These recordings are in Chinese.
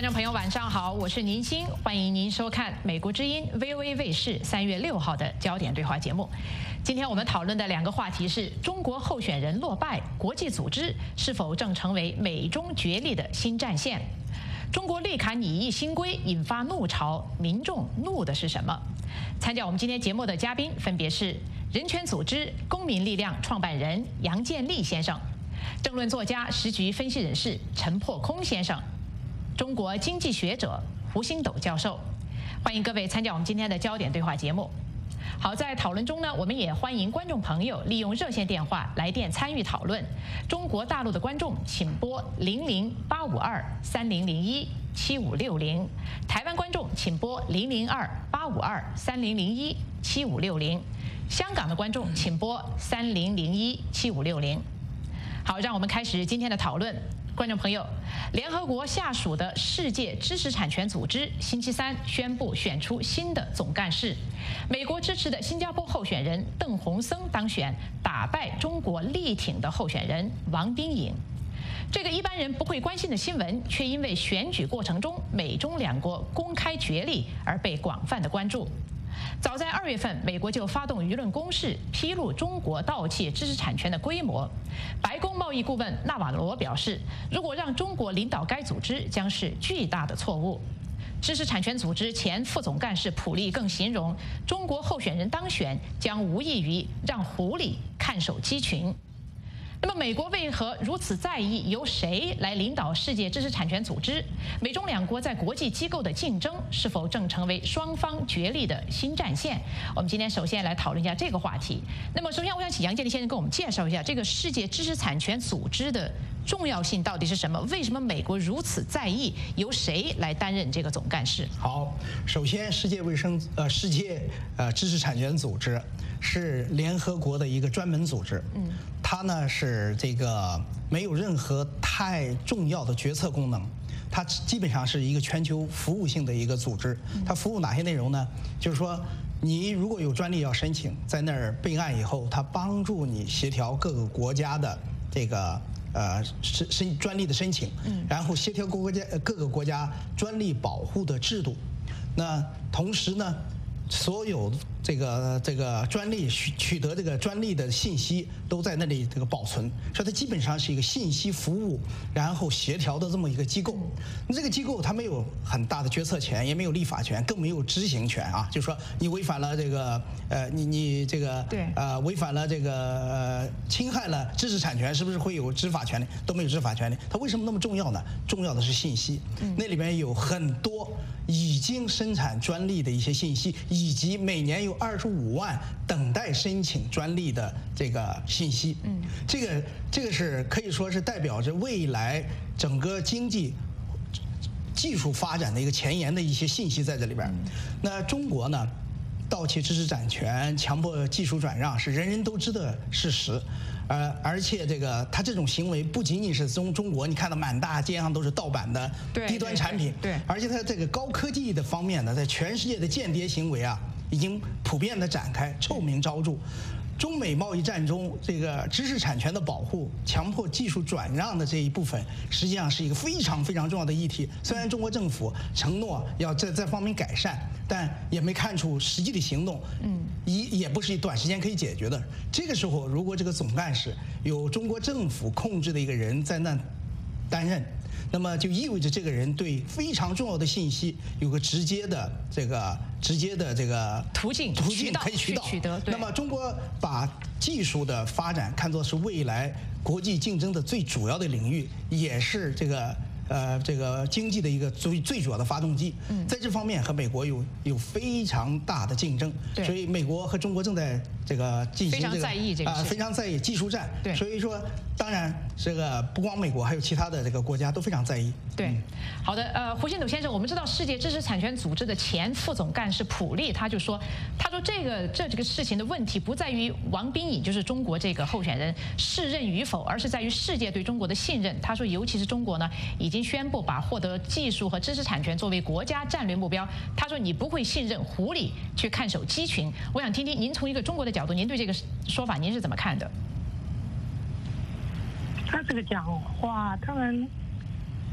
众朋友，晚上好，我是宁鑫，欢迎您收看美国之音 VOA 卫视3月6号的焦点对话节目。今天我们讨论的2个话题是：中国候选人落败，国际组织是否正成为美中角力的新战线？中国绿卡拟议新规引发怒潮，民众怒的是什么？参加我们今天节目的嘉宾分别是人权组织公民力量创办人杨建立先生，政论作家、时局分析人士陈破空先生，中国经济学者胡星斗教授。欢迎各位参加我们今天的焦点对话节目。好，在讨论中呢，我们也欢迎观众朋友利用热线电话来电参与讨论。中国大陆的观众请拨0085230017560，台湾观众请拨002-852-3001-7560，香港的观众请拨3001-7560。好，让我们开始今天的讨论。观众朋友，联合国下属的世界知识产权组织星期三宣布选出新的总干事，美国支持的新加坡候选人邓洪森当选，打败中国力挺的候选人王冰颖。这个一般人不会关心的新闻，却因为选举过程中美中2国公开角力而被广泛的关注。早在2月份，美国就发动舆论攻势，披露中国盗窃知识产权的规模。白宫贸易顾问纳瓦罗表示，如果让中国领导该组织，将是巨大的错误。知识产权组织前副总干事普利更形容，中国候选人当选将无异于让狐狸看守鸡群。那么，美国为何如此在意由谁来领导世界知识产权组织？美中2国在国际机构的竞争是否正成为双方角力的新战线？我们今天首先来讨论一下这个话题。那么，首先我想请杨建立先生跟我们介绍一下这个世界知识产权组织的重要性到底是什么？为什么美国如此在意由谁来担任这个总干事？ 好，首先，世界知识产权组织是联合国的一个专门组织，它呢是这个没有任何太重要的决策功能，它基本上是一个全球服务性的一个组织。它服务哪些内容呢？就是说，你如果有专利要申请，在那儿备案以后，它帮助你协调各个国家的这个专利的申请，然后协调各个国家专利保护的制度。那同时呢，所有这个专利取得这个专利的信息都在那里这个保存，所以它基本上是一个信息服务然后协调的这么一个机构。那这个机构它没有很大的决策权，也没有立法权，更没有执行权啊。就是说你违反了这个你这个违反了这个侵害了知识产权，是不是会有执法权利？都没有执法权利。它为什么那么重要呢？重要的是信息，那里边有很多已经生产专利的一些信息，以及每年有25万等待申请专利的这个信息。这个是可以说是代表着未来整个经济技术发展的一个前沿的一些信息在这里边。那中国呢，盗窃知识产权、强迫技术转让是人人都知的事实。而且他这种行为不仅仅是中国，你看到满大街上都是盗版的低端产品，而且它这个高科技的方面呢，在全世界的间谍行为啊，已经普遍的展开，臭名昭著。中美贸易战中，这个知识产权的保护、强迫技术转让的这一部分，实际上是一个非常非常重要的议题。虽然中国政府承诺要在这方面改善，但也没看出实际的行动，也不是短时间可以解决的。这个时候，如果这个总干事有中国政府控制的一个人在那担任，那么就意味着这个人对非常重要的信息有个直接的这个途径可以取得。那么中国把技术的发展看作是未来国际竞争的最主要的领域，也是这个经济的一个最主要的发动机。在这方面和美国有非常大的竞争，所以美国和中国正在这个进行非常在意技术战。所以说，当然这个不光美国，还有其他的这个国家都非常在意。 好的，胡星斗先生，我们知道世界知识产权组织的前副总干事普利他说这个事情的问题不在于王冰颖就是中国这个候选人适任与否，而是在于世界对中国的信任。他说，尤其是中国呢，已经宣布把获得技术和知识产权作为国家战略目标。他说，你不会信任狐狸去看守鸡群。我想听听您从一个中国的角度，您对这个说法您是怎么看的？ 他这个讲话，当然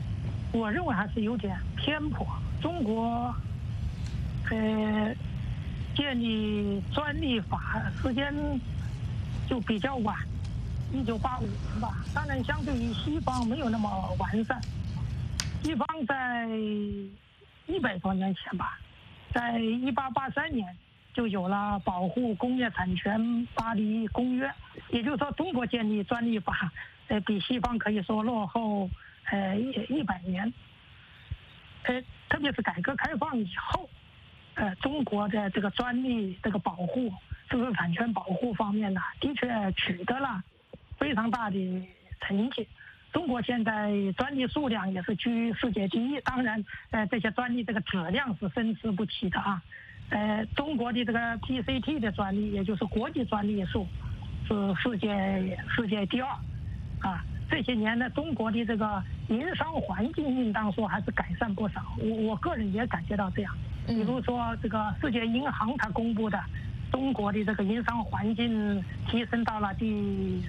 我认为还是有点偏颇。中国，建立专利法时间就比较晚，1985年吧。当然，相对于西方没有那么完善。西方在100多年前吧，在1883年就有了保护工业产权巴黎公约，也就是说，中国建立专利法，比西方可以说落后100年。特别是改革开放以后，中国的这个专利这个保护、知识产权保护方面呢，的确取得了非常大的成绩。中国现在专利数量也是居世界第一，当然，这些专利这个质量是参差不齐的啊。中国的这个 PCT 的专利，也就是国际专利数，是世界第2，啊。这些年呢，中国的这个营商环境应当说还是改善不少。我个人也感觉到这样。比如说，这个世界银行它公布的中国的这个营商环境提升到了第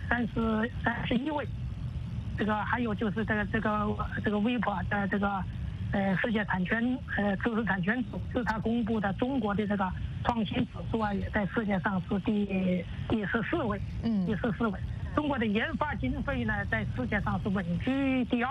31位。这个还有就是这个微博的这个世界产权知识产权组织它公布的中国的这个创新指数啊，也在世界上是第14位。第14位。中国的研发经费呢，在世界上是稳居第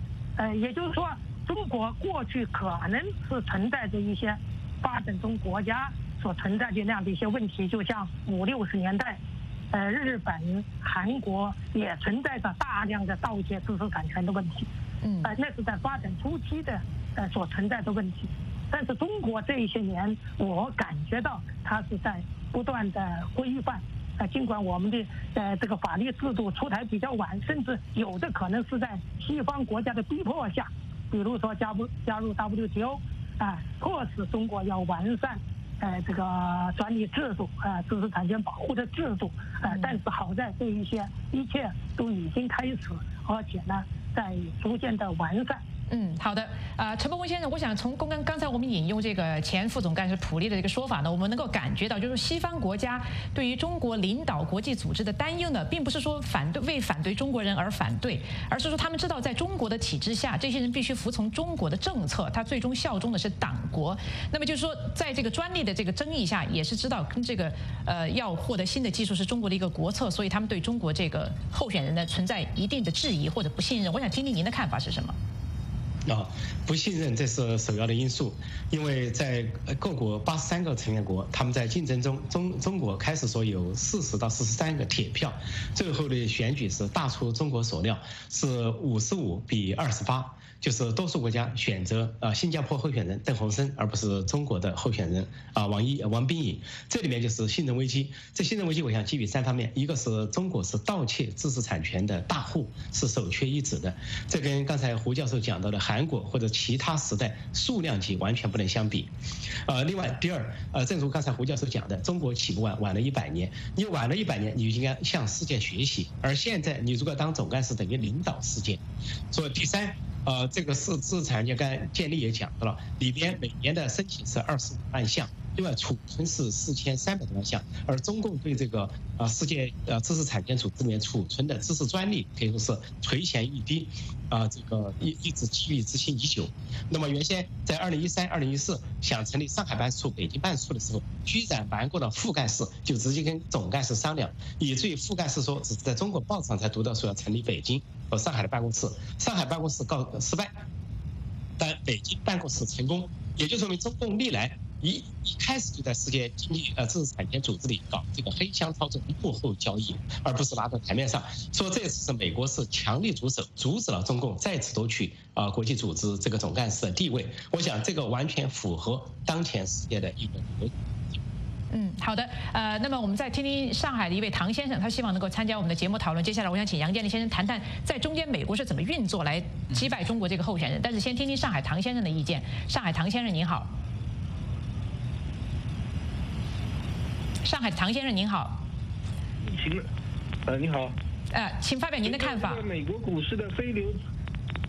2。也就是说，中国过去可能是存在着一些发展中国家所存在的那样的一些问题，就像50、60年代，日本、韩国也存在着大量的盗窃知识产权的问题。那是在发展初期的所存在的问题。但是中国这些年，我感觉到它是在不断的规范。尽管我们的这个法律制度出台比较晚，甚至有的可能是在西方国家的逼迫下，比如说加入 WTO， 迫使中国要完善这个专利制度，知识产权保护的制度。但是好在这一切都已经开始，而且呢，在逐渐的完善。 好的，陈伯文先生，我想从刚才我们引用这个前副总干事普利的这个说法呢，我们能够感觉到，就是西方国家对于中国领导国际组织的担忧呢，并不是说为反对中国人而反对，而是说他们知道在中国的体制下，这些人必须服从中国的政策，他最终效忠的是党国。那么就是说，在这个专利的这个争议下，也是知道跟这个要获得新的技术是中国的一个国策，所以他们对中国这个候选人呢存在一定的质疑或者不信任。我想听听您的看法是什么？ 不信任这是首要的因素，因为在各国83个成员国，他们在竞争中，中国开始说有40到43个铁票，最后的选举是大出中国所料，是55比28。就是多数国家选择新加坡候选人邓洪生，而不是中国的候选人王冰颖。这里面就是信任危机。这信任危机，我想基于3方面：一个是中国是盗窃知识产权的大户，是首屈一指的，这跟刚才胡教授讲到的韩国或者其他时代数量级完全不能相比。另外，第二，正如刚才胡教授讲的，中国起步晚了100年，你晚了100年，你就应该向世界学习，而现在你如果当总干事，等于领导世界。所以第三。这个知识产权刚才建立也讲到了，里边每年的申请是25万项，另外储存是4300多万项，而中共对这个世界知识产权组织里面储存的知识专利可以说是垂涎欲滴，这个一直觊觎之心已久。那么原先在2013、2014想成立上海办事处、北京办事处的时候，居然瞒过了副干事，就直接跟总干事商量，以至于副干事说只是在中国报上才读到说要成立北京和上海的办公室，上海办公室失败，但北京办公室成功，也就说明中共历来一开始就在世界经济知识产权组织里搞这个黑箱操作、幕后交易，而不是拿到台面上。说这次是美国是强力出手，阻止了中共再次夺取国际组织这个总干事的地位。我想这个完全符合当前世界的一个格局。 好的，那么我们再听听上海的一位唐先生，他希望能够参加我们的节目讨论。接下来我想请杨建立先生谈谈，在中间美国是怎么运作来击败中国这个候选人。但是先听听上海唐先生的意见。上海唐先生您好。上海唐先生您好。 你好。 请发表您的看法。 美国股市的非流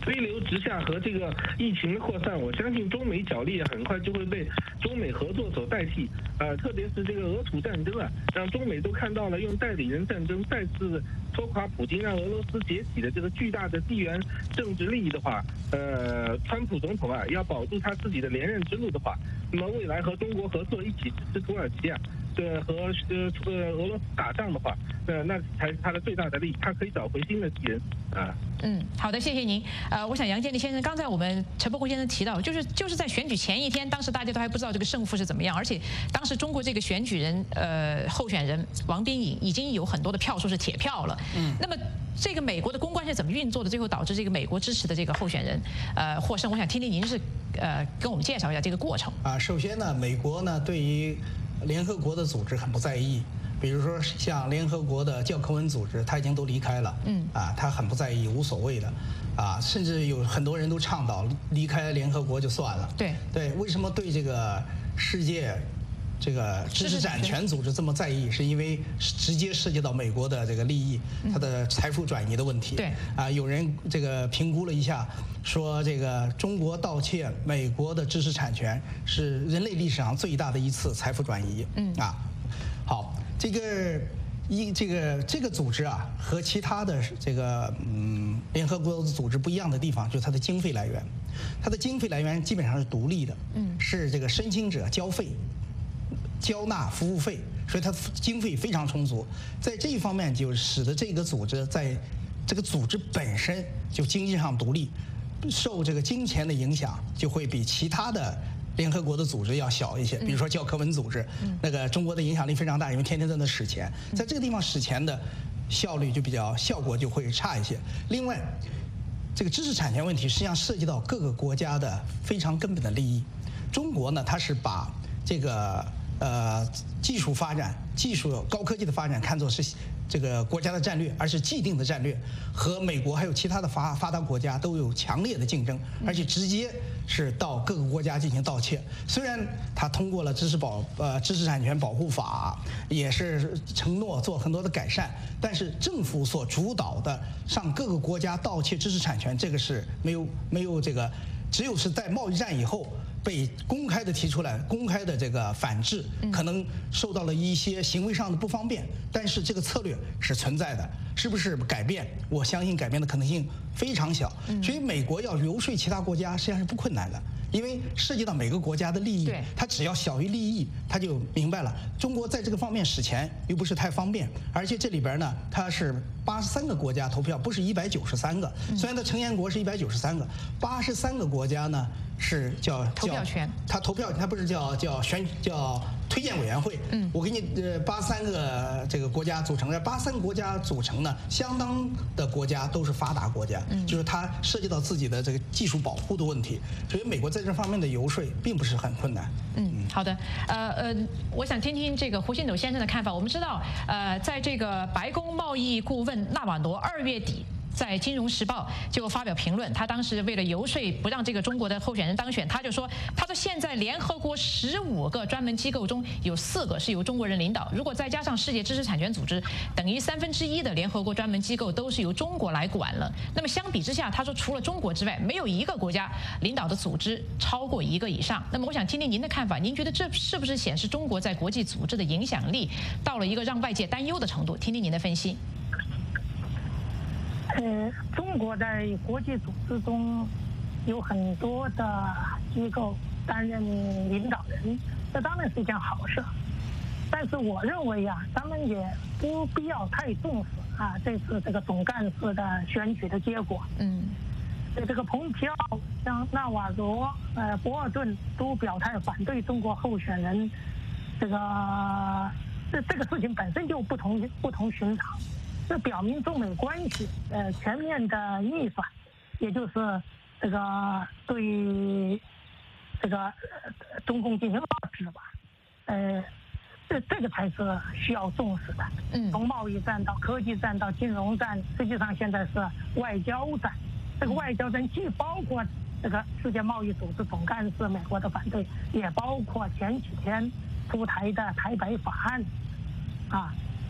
飞流直下和这个疫情的扩散，我相信中美角力很快就会被中美合作所代替。特别是这个俄土战争让中美都看到了用代理人战争再次拖垮普京，让俄罗斯解体的这个巨大的地缘政治利益的话，川普总统要保住他自己的连任之路的话，那么未来和中国合作一起支持土耳其和俄罗斯打仗的话，那才是他的最大的利益，他可以找回新的敌人好的，谢谢您。我想杨建立先生，刚才我们陈伯宏先生提到，就是在选举前一天，当时大家都还不知道这个胜负是怎么样，而且当时中国这个选举人候选人王斌颖已经有很多的票数是铁票了。那么这个美国的公关是怎么运作的？最后导致这个美国支持的这个候选人获胜。我想听听您是跟我们介绍一下这个过程。 首先呢，美国呢对于联合国的组织很不在意，比如说像联合国的教科文组织，他已经都离开了，他很不在意，无所谓的，甚至有很多人都倡导离开联合国就算了。对，为什么对这个世界这个知识产权组织这么在意？是因为直接涉及到美国的这个利益，它的财富转移的问题。有人这个评估了一下，说这个中国盗窃美国的知识产权是人类历史上最大的一次财富转移。好，这个组织和其他的这个联合国组织不一样的地方，就是它的经费来源。它的经费来源基本上是独立的，是这个申请者交纳服务费，所以它经费非常充足。在这一方面，就使得这个组织在这个组织本身就经济上独立，受这个金钱的影响就会比其他的联合国的组织要小一些。比如说教科文组织，那个中国的影响力非常大，因为天天在那使钱，在这个地方使钱的效果就会差一些。另外，这个知识产权问题实际上涉及到各个国家的非常根本的利益。中国呢，它是把这个技术发展、高科技的发展看作是这个国家的战略，而是既定的战略，和美国还有其他的发达国家都有强烈的竞争，而且直接是到各个国家进行盗窃。虽然他通过了知识产权保护法，也是承诺做很多的改善，但是政府所主导的上各个国家盗窃知识产权，这个是没有这个，只有是在贸易战以后被公开的提出来，公开的这个反制，可能受到了一些行为上的不方便，但是这个策略是存在的，是不是改变？我相信改变的可能性非常小。所以美国要游说其他国家实际上是不困难的，因为涉及到每个国家的利益，它只要小于利益，它就明白了。中国在这个方面使钱又不是太方便，而且这里边呢，它是83个国家投票，不是193个。虽然它成员国是193个，83个国家呢是叫投票权， 它投票，它不是叫推荐委员会。我给你83个这个国家组成的，83个国家组成呢，相当的国家都是发达国家，就是它涉及到自己的这个技术保护的问题，所以美国在这方面的游说并不是很困难。 好的，我想听听这个胡新斗先生的看法。我们知道，在这个白宫贸易顾问纳瓦罗2月底在《金融时报》就发表评论，他当时为了游说不让这个中国的候选人当选，他说现在联合国15个专门机构中有4个是由中国人领导，如果再加上世界知识产权组织，等于1/3的联合国专门机构都是由中国来管了。那么相比之下，他说除了中国之外，没有一个国家领导的组织超过1个以上。那么我想听听您的看法，您觉得这是不是显示中国在国际组织的影响力到了一个让外界担忧的程度？听听您的分析。 中国在国际组织中有很多的机构担任领导人，这当然是一件好事。但是我认为咱们也不必要太重视这次这个总干事的选举的结果。这个蓬皮奥、像纳瓦罗、博尔顿都表态反对中国候选人，这个事情本身就不同寻常。这表明中美关系全面的逆转，也就是这个对这个中共进行遏制吧。这个才是需要重视的。从贸易战到科技战到金融战，实际上现在是外交战。这个外交战既包括这个世界贸易组织总干事美国的反对，也包括前几天出台的台北法案。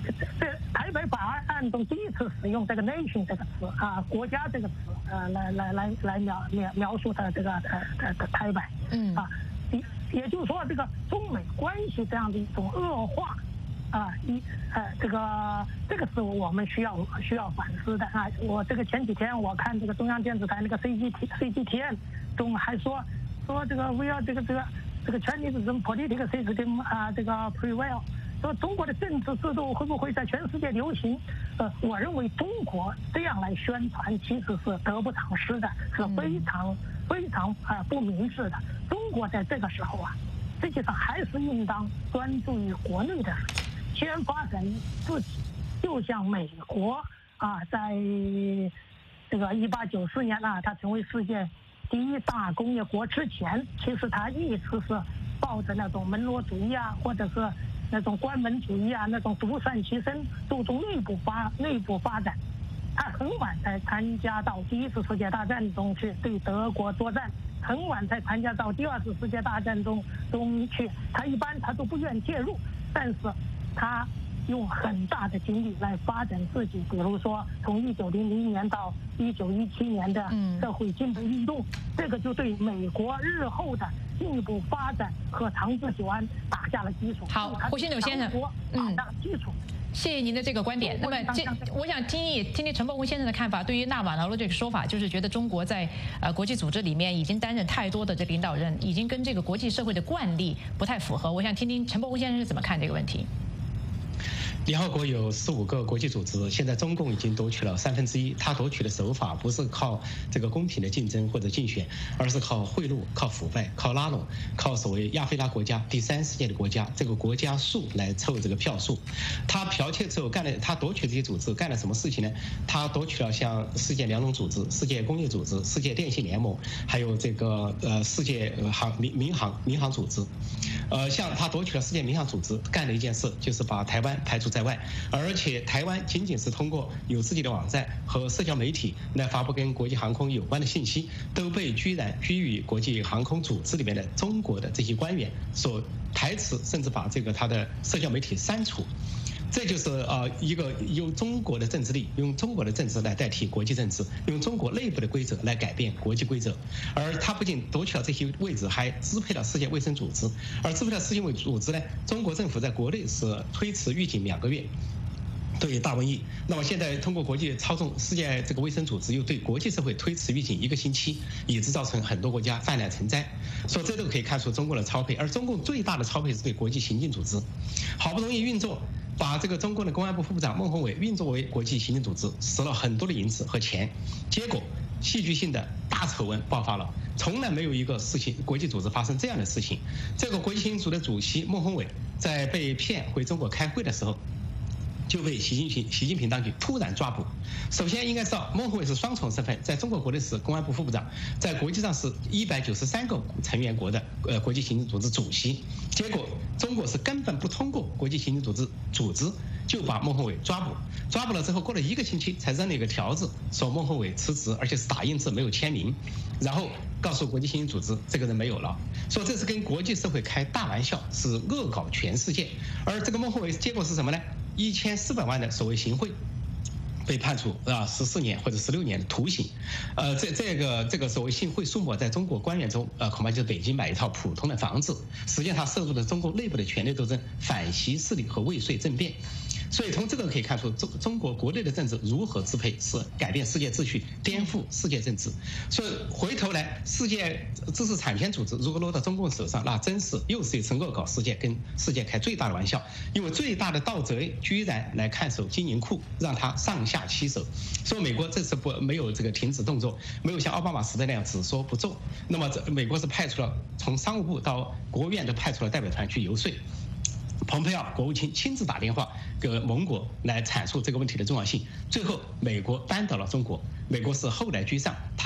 在台北法案中第一次使用这个 nation 这个词啊，国家这个词来描述它这个台北啊，也就是说这个中美关系这样的一种恶化啊，这个是我们需要反思的啊。我这个前几天我看这个中央电视台那个 CGTN 中还说这个 we are 这个 Chinese political system 啊，这个 prevail。说中国的政治制度会不会在全世界流行？我认为中国这样来宣传其实是得不偿失的，是非常不明智的。中国在这个时候啊，实际上还是应当专注于国内的事情，先发展自己。就像美国啊，在这个1894年啊，它成为世界第1大工业国之前，其实它一直是抱着那种门罗主义啊，或者是那种关门主义啊，那种独善其身，注重内部发展。他很晚才参加到第1次世界大战中去对德国作战，很晚才参加到第2次世界大战中去。他一般都不愿介入，但是他用很大的精力来发展自己，比如说从1900年到1917年的社会进步运动，这个就对美国日后的进一步发展和长治久安打下了基础。 好，胡新柳先生， 打下了基础。 谢谢您的这个观点。那么，我想听听陈伯文先生的看法。对于纳瓦罗这个说法，就是觉得中国在国际组织里面已经担任太多的这领导人，已经跟这个国际社会的惯例不太符合。我想听听陈伯文先生是怎么看这个问题。 联合国有15个国际组织，现在中共已经夺取了1/3。他夺取的手法不是靠这个公平的竞争或者竞选，而是靠贿赂、靠腐败、靠拉拢、靠所谓亚非拉国家、第3世界的国家这个国家数来凑这个票数。他剽窃之后他夺取这些组织干了什么事情呢？他夺取了像世界粮农组织、世界工业组织、世界电信联盟，还有这个世界民航组织。像他夺取了世界民航组织，干了一件事，就是把台湾排除在外，而且台湾仅仅是通过有自己的网站和社交媒体来发布跟国际航空有关的信息，都被居于国际航空组织里面的中国的这些官员所排斥，甚至把他的社交媒体删除。这就是一个用中国的政治力，用中国的政治来代替国际政治，用中国内部的规则来改变国际规则。而他不仅夺取了这些位置，还支配了世界卫生组织。而支配了世界卫生组织呢，中国政府在国内是推迟预警2个月。对大瘟疫，那么现在通过国际操纵世界这个卫生组织，又对国际社会推迟预警1个星期，以致造成很多国家泛滥成灾。所以这都可以看出中共的超配，而中共最大的超配是对国际刑警组织，好不容易运作，把这个中共的公安部副部长孟宏伟运作为国际刑警组织，使了很多的银子和钱，结果戏剧性的大丑闻爆发了。从来没有一个事情国际组织发生这样的事情。这个国际刑警组织的主席孟宏伟在被骗回中国开会的时候，就被习近平当局突然抓捕。首先应该知道，孟宏伟是双重身份，在中国国内是公安部副部长，在国际上是193个成员国的国际刑警组织主席。结果中国是根本不通过国际刑警组织就把孟宏伟抓捕了之后，过了1个星期才扔了一个条子，说孟宏伟辞职，而且是打印字没有签名，然后告诉国际刑警组织这个人没有了，说这是跟国际社会开大玩笑，是恶搞全世界。而这个孟宏伟结果是什么呢？1400万的所谓行贿，被判处14年或者16年的徒刑。这个所谓行贿数目，在中国官员中恐怕就是北京买一套普通的房子。实际上，它涉入了中国内部的权力斗争、反习势力和未遂政变。所以从这个可以看出，中国国内的政治如何支配，是改变世界秩序、颠覆世界政治。所以回头来，世界知识产权组织如果落到中共手上，那真是又是一次恶搞世界，跟世界开最大的玩笑。因为最大的盗贼居然来看守金银库，让他上下其手。所以美国这次没有这个停止动作，没有像奥巴马时代那样只说不做。那么美国是派出了从商务部到国务院都派出了代表团去游说。蓬佩奥国务卿亲自打电话给盟国来阐述这个问题的重要性，最后美国扳倒了中国。美国是后来居上，他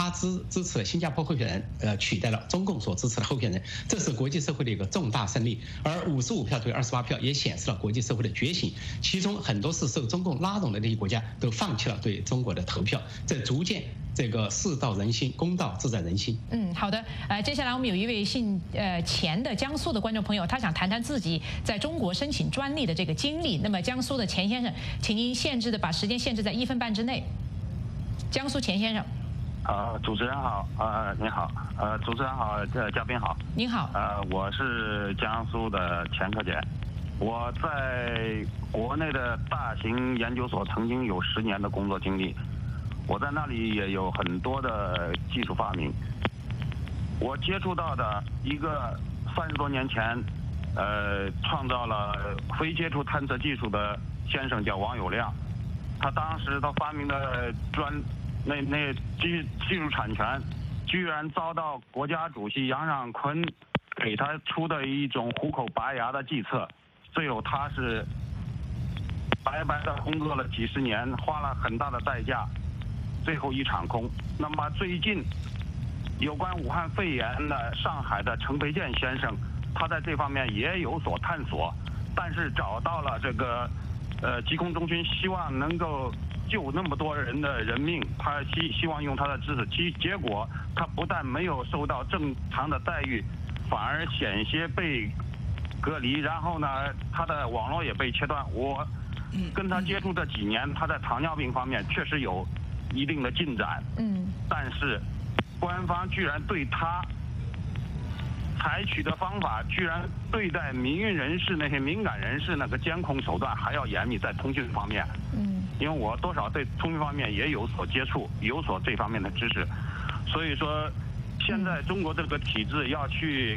他支持的新加坡候选人取代了中共所支持的候选人，这是国际社会的一个重大胜利。而55票对28票也显示了国际社会的觉醒，其中很多是受中共拉拢的那些国家都放弃了对中国的投票，这逐渐这个事到人心，公道自在人心。 好的，接下来我们有一位姓钱的江苏的观众朋友，他想谈谈自己在中国申请专利的这个经历。那么江苏的钱先生，请您把时间限制在1分半之内。江苏钱先生。 主持人好，您好，主持人好，嘉宾好， 您好， 我是江苏的钱克俭，我在国内的大型研究所曾经有10年的工作经历，我在那里也有很多的技术发明。我接触到的一个30多年前，创造了非接触探测技术的先生叫王友亮，他当时他发明的那技术产权，居然遭到国家主席杨尚昆给他出的一种虎口拔牙的计策，最后他是白白的工作了几10年，花了很大的代价，最后一场空。那么最近有关武汉肺炎的上海的陈培建先生，他在这方面也有所探索，但是找到了这个疾控中心，希望能够救那么多人的人命，他希望用他的知识，结果他不但没有受到正常的待遇，反而险些被隔离，然后呢，他的网络也被切断。我跟他接触这几年，他在糖尿病方面确实有一定的进展，但是官方居然对他采取的方法，居然对待民运人士那些敏感人士那个监控手段还要严密，在通讯方面。因为我多少对通讯方面也有所接触，有所这方面的知识，所以说，现在中国这个体制要去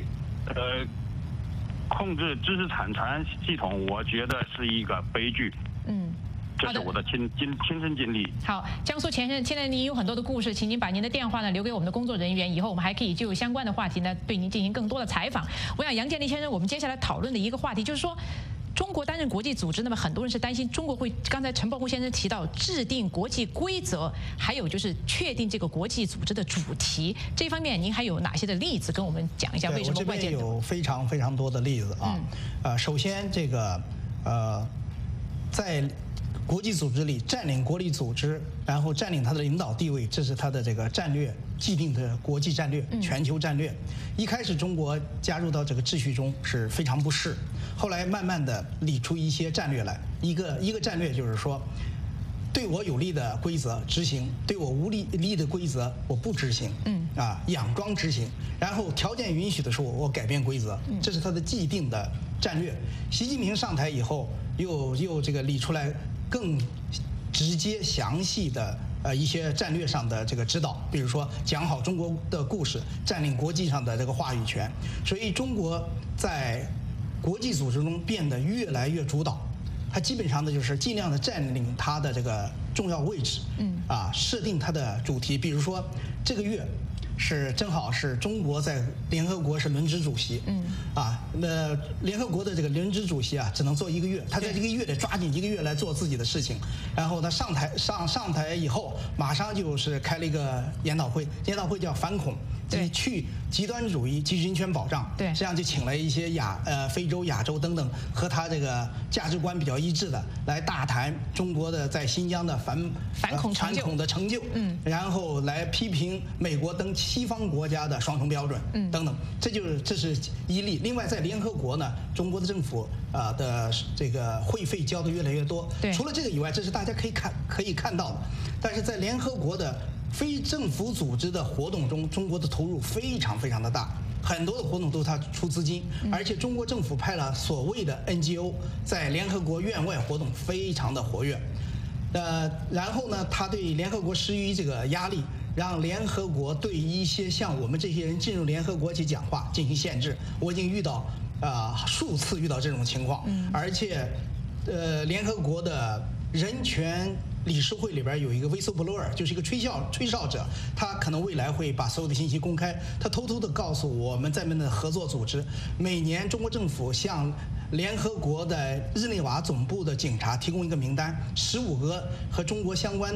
控制知识产权系统，我觉得是一个悲剧。这是我的亲身经历。 好，江苏钱先生，现在您有很多的故事，请您把您的电话呢留给我们的工作人员，以后我们还可以就相关的话题呢对您进行更多的采访。我想杨建立先生，我们接下来讨论的一个话题就是说，中国担任国际组织，那么很多人是担心中国会，刚才陈伯虎先生提到制定国际规则，还有就是确定这个国际组织的主题，这方面您还有哪些的例子跟我们讲一下？为什么外界？ 我这边有非常多的例子啊。首先这个在国际组织里占领国际组织，然后占领它的领导地位，这是它的这个战略既定的国际战略、全球战略。一开始中国加入到这个秩序中是非常不适，后来慢慢的理出一些战略来。一个战略就是说，对我有利的规则执行，对我无利的规则我不执行。佯装执行，然后条件允许的时候我改变规则，这是它的既定的战略。习近平上台以后，又这个理出来更直接详细的一些战略上的这个指导，比如说讲好中国的故事，占领国际上的这个话语权。所以中国在国际组织中变得越来越主导，它基本上的就是尽量的占领它的这个重要位置，设定它的主题。比如说这个月正好是中国在联合国是轮值主席，那联合国的这个轮值主席只能做1个月，他在这个月得抓紧1个月来做自己的事情，然后他上台以后，马上就是开了一个研讨会叫反恐及去极端主义及人权保障， 对， 这样就请了一些非洲、亚洲等等和他这个价值观比较一致的来大谈中国的在新疆的反恐的成就，然后来批评美国等西方国家的双重标准，等等，这是一例。另外，在联合国呢，中国的政府的这个会费交的越来越多。除了这个以外，这是大家可以看到的。但是在联合国的非政府组织的活动中，中国的投入非常的大，很多的活动都是他出资金，而且中国政府派了所谓的 NGO 在联合国院外活动非常的活跃。然后呢，他对联合国施予这个压力，让联合国对一些像我们这些人进入联合国去讲话进行限制。我已经遇到数次遇到这种情况，而且联合国的人权理事会里边有一个 whistleblower， 就是一个吹哨者，他可能未来会把所有的信息公开。他偷偷的告诉我们在内的合作组织，每年中国政府向联合国的日内瓦总部的警察提供一个名单，15个和中国相关的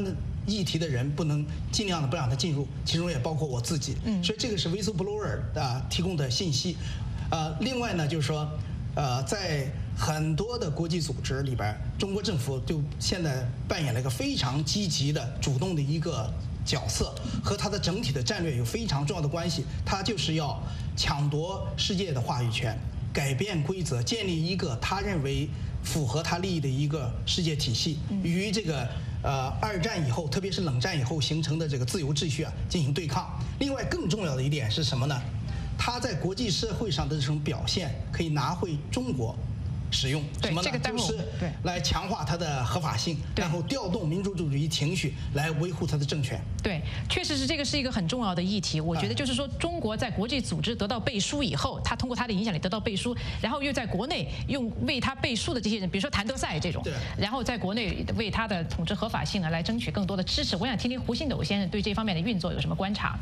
议题的人不能尽量的不让他进入，其中也包括我自己。所以这个是 whistleblower 提供的信息。另外呢，就是说，在很多的国际组织里边，中国政府就现在扮演了一个非常积极的、主动的一个角色，和它的整体的战略有非常重要的关系。它就是要抢夺世界的话语权，改变规则，建立一个他认为符合他利益的一个世界体系，与这个二战以后，特别是冷战以后形成的这个自由秩序进行对抗。另外，更重要的一点是什么呢？他在国际社会上的这种表现可以拿回中国使用，什么呢？就是来强化它的合法性，然后调动民族主义情绪来维护它的政权。 对，确实是这个是一个很重要的议题。我觉得就是说，中国在国际组织得到背书以后，他通过他的影响力得到背书，然后又在国内用为他背书的这些人，比如说谭德赛这种，然后在国内为他的统治合法性来争取更多的支持。我想听听胡信斗先生对这方面的运作有什么观察？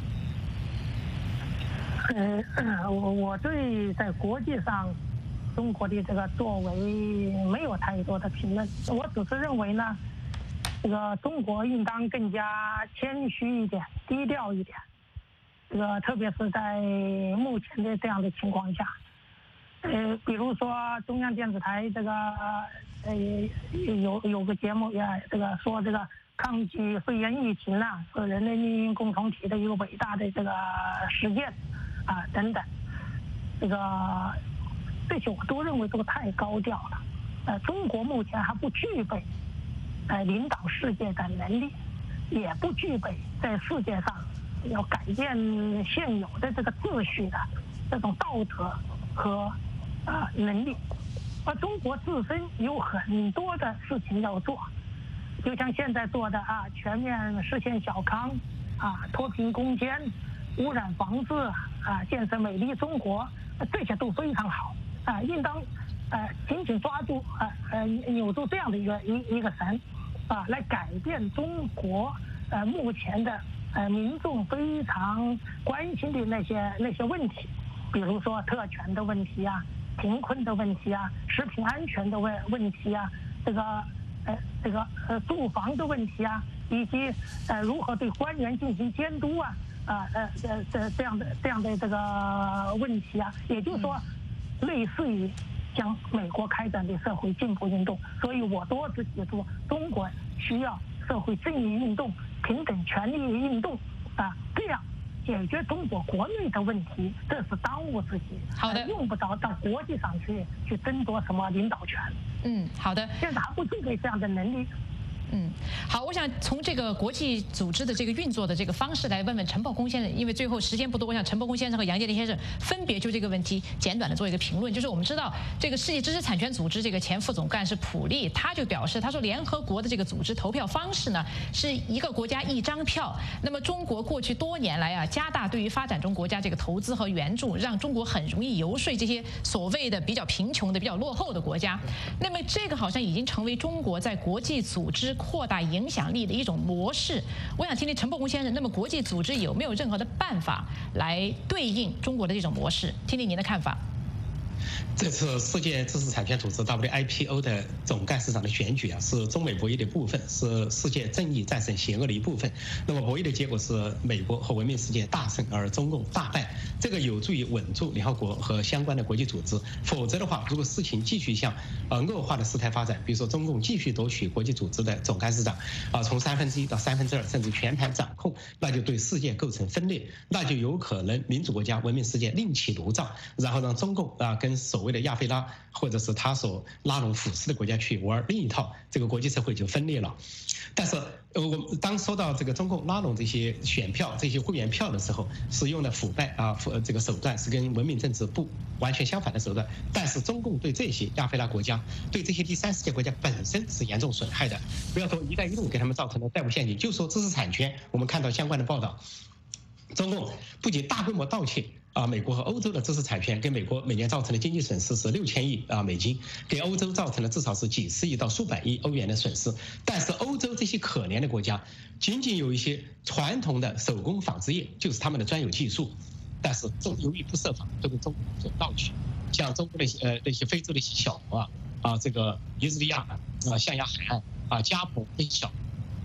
我对在国际上中国的这个作为没有太多的评论，我只是认为呢，这个中国应当更加谦虚一点、低调一点。这个特别是在目前的这样的情况下，比如说中央电视台这个有个节目呀，这个说这个抗击肺炎疫情啊，是人类命运共同体的一个伟大的这个实践等等，这些我都认为这个太高调了。中国目前还不具备领导世界的能力，也不具备在世界上要改变现有的这个秩序的这种道德和能力。而中国自身有很多的事情要做，就像现在做的全面实现小康脱贫攻坚、污染防治建设美丽中国，这些都非常好应当紧紧抓住扭住这样的一个绳来改变中国目前的民众非常关心的那些问题，比如说特权的问题贫困的问题食品安全的问题这个住房的问题以及如何对官员进行监督这样的这个问题也就是说，类似于像美国开展的社会进步运动。所以我多次提出，中国需要社会正义运动、平等权利运动这样解决中国国内的问题，这是当务之急。 好的， 用不着到国际上去争夺什么领导权。 好的， 现在还不具备这样的能力。 好，我想从这个国际组织的这个运作的这个方式来问问陈爆公先生，因为最后时间不多，我想陈爆公先生和杨洁篪先生分别就这个问题简短的做一个评论。就是我们知道这个世界知识产权组织这个前副总干事普利，他就表示，他说联合国的这个组织投票方式呢是一个国家一张票。那么中国过去多年来加大对于发展中国家这个投资和援助，让中国很容易游说这些所谓的比较贫穷的、比较落后的国家。那么这个好像已经成为中国在国际组织扩大影响力的一种模式。我想听听陈爆公先生，那么国际组织有没有任何的办法来对应中国的这种模式？听听您的看法。 这次世界知识产权组织 WIPO 的总干事长的选举是中美博弈的部分，是世界正义战胜邪恶的一部分。那么博弈的结果是美国和文明世界大胜，而中共大败。这个有助于稳住联合国和相关的国际组织。否则的话，如果事情继续向恶化的事态发展，比如说中共继续夺取国际组织的总干事长从1/3到2/3，甚至全盘掌控，那就对世界构成分裂，那就有可能民主国家、文明世界另起炉灶，然后让中共跟所谓的亚非拉或者是他所拉拢腐蚀的国家去玩另一套，这个国际社会就分裂了。但是我当说到这个中共拉拢这些选票、这些会员票的时候，是用的腐败这个手段，是跟文明政治不完全相反的手段。但是中共对这些亚非拉国家、对这些第三世界国家本身是严重损害的。不要说“一带一路”给他们造成的债务陷阱，就说知识产权，我们看到相关的报道，中共不仅大规模盗窃美国和欧洲的知识产权，给美国每年造成的经济损失是6000亿美金，给欧洲造成了至少是几十亿到数百亿欧元的损失。但是欧洲这些可怜的国家，仅仅有一些传统的手工纺织业，就是他们的专有技术，但是由于不设防，都被中国所盗取。像中国的那些非洲的一些小国这个尼日利亚象牙海岸加蓬这些小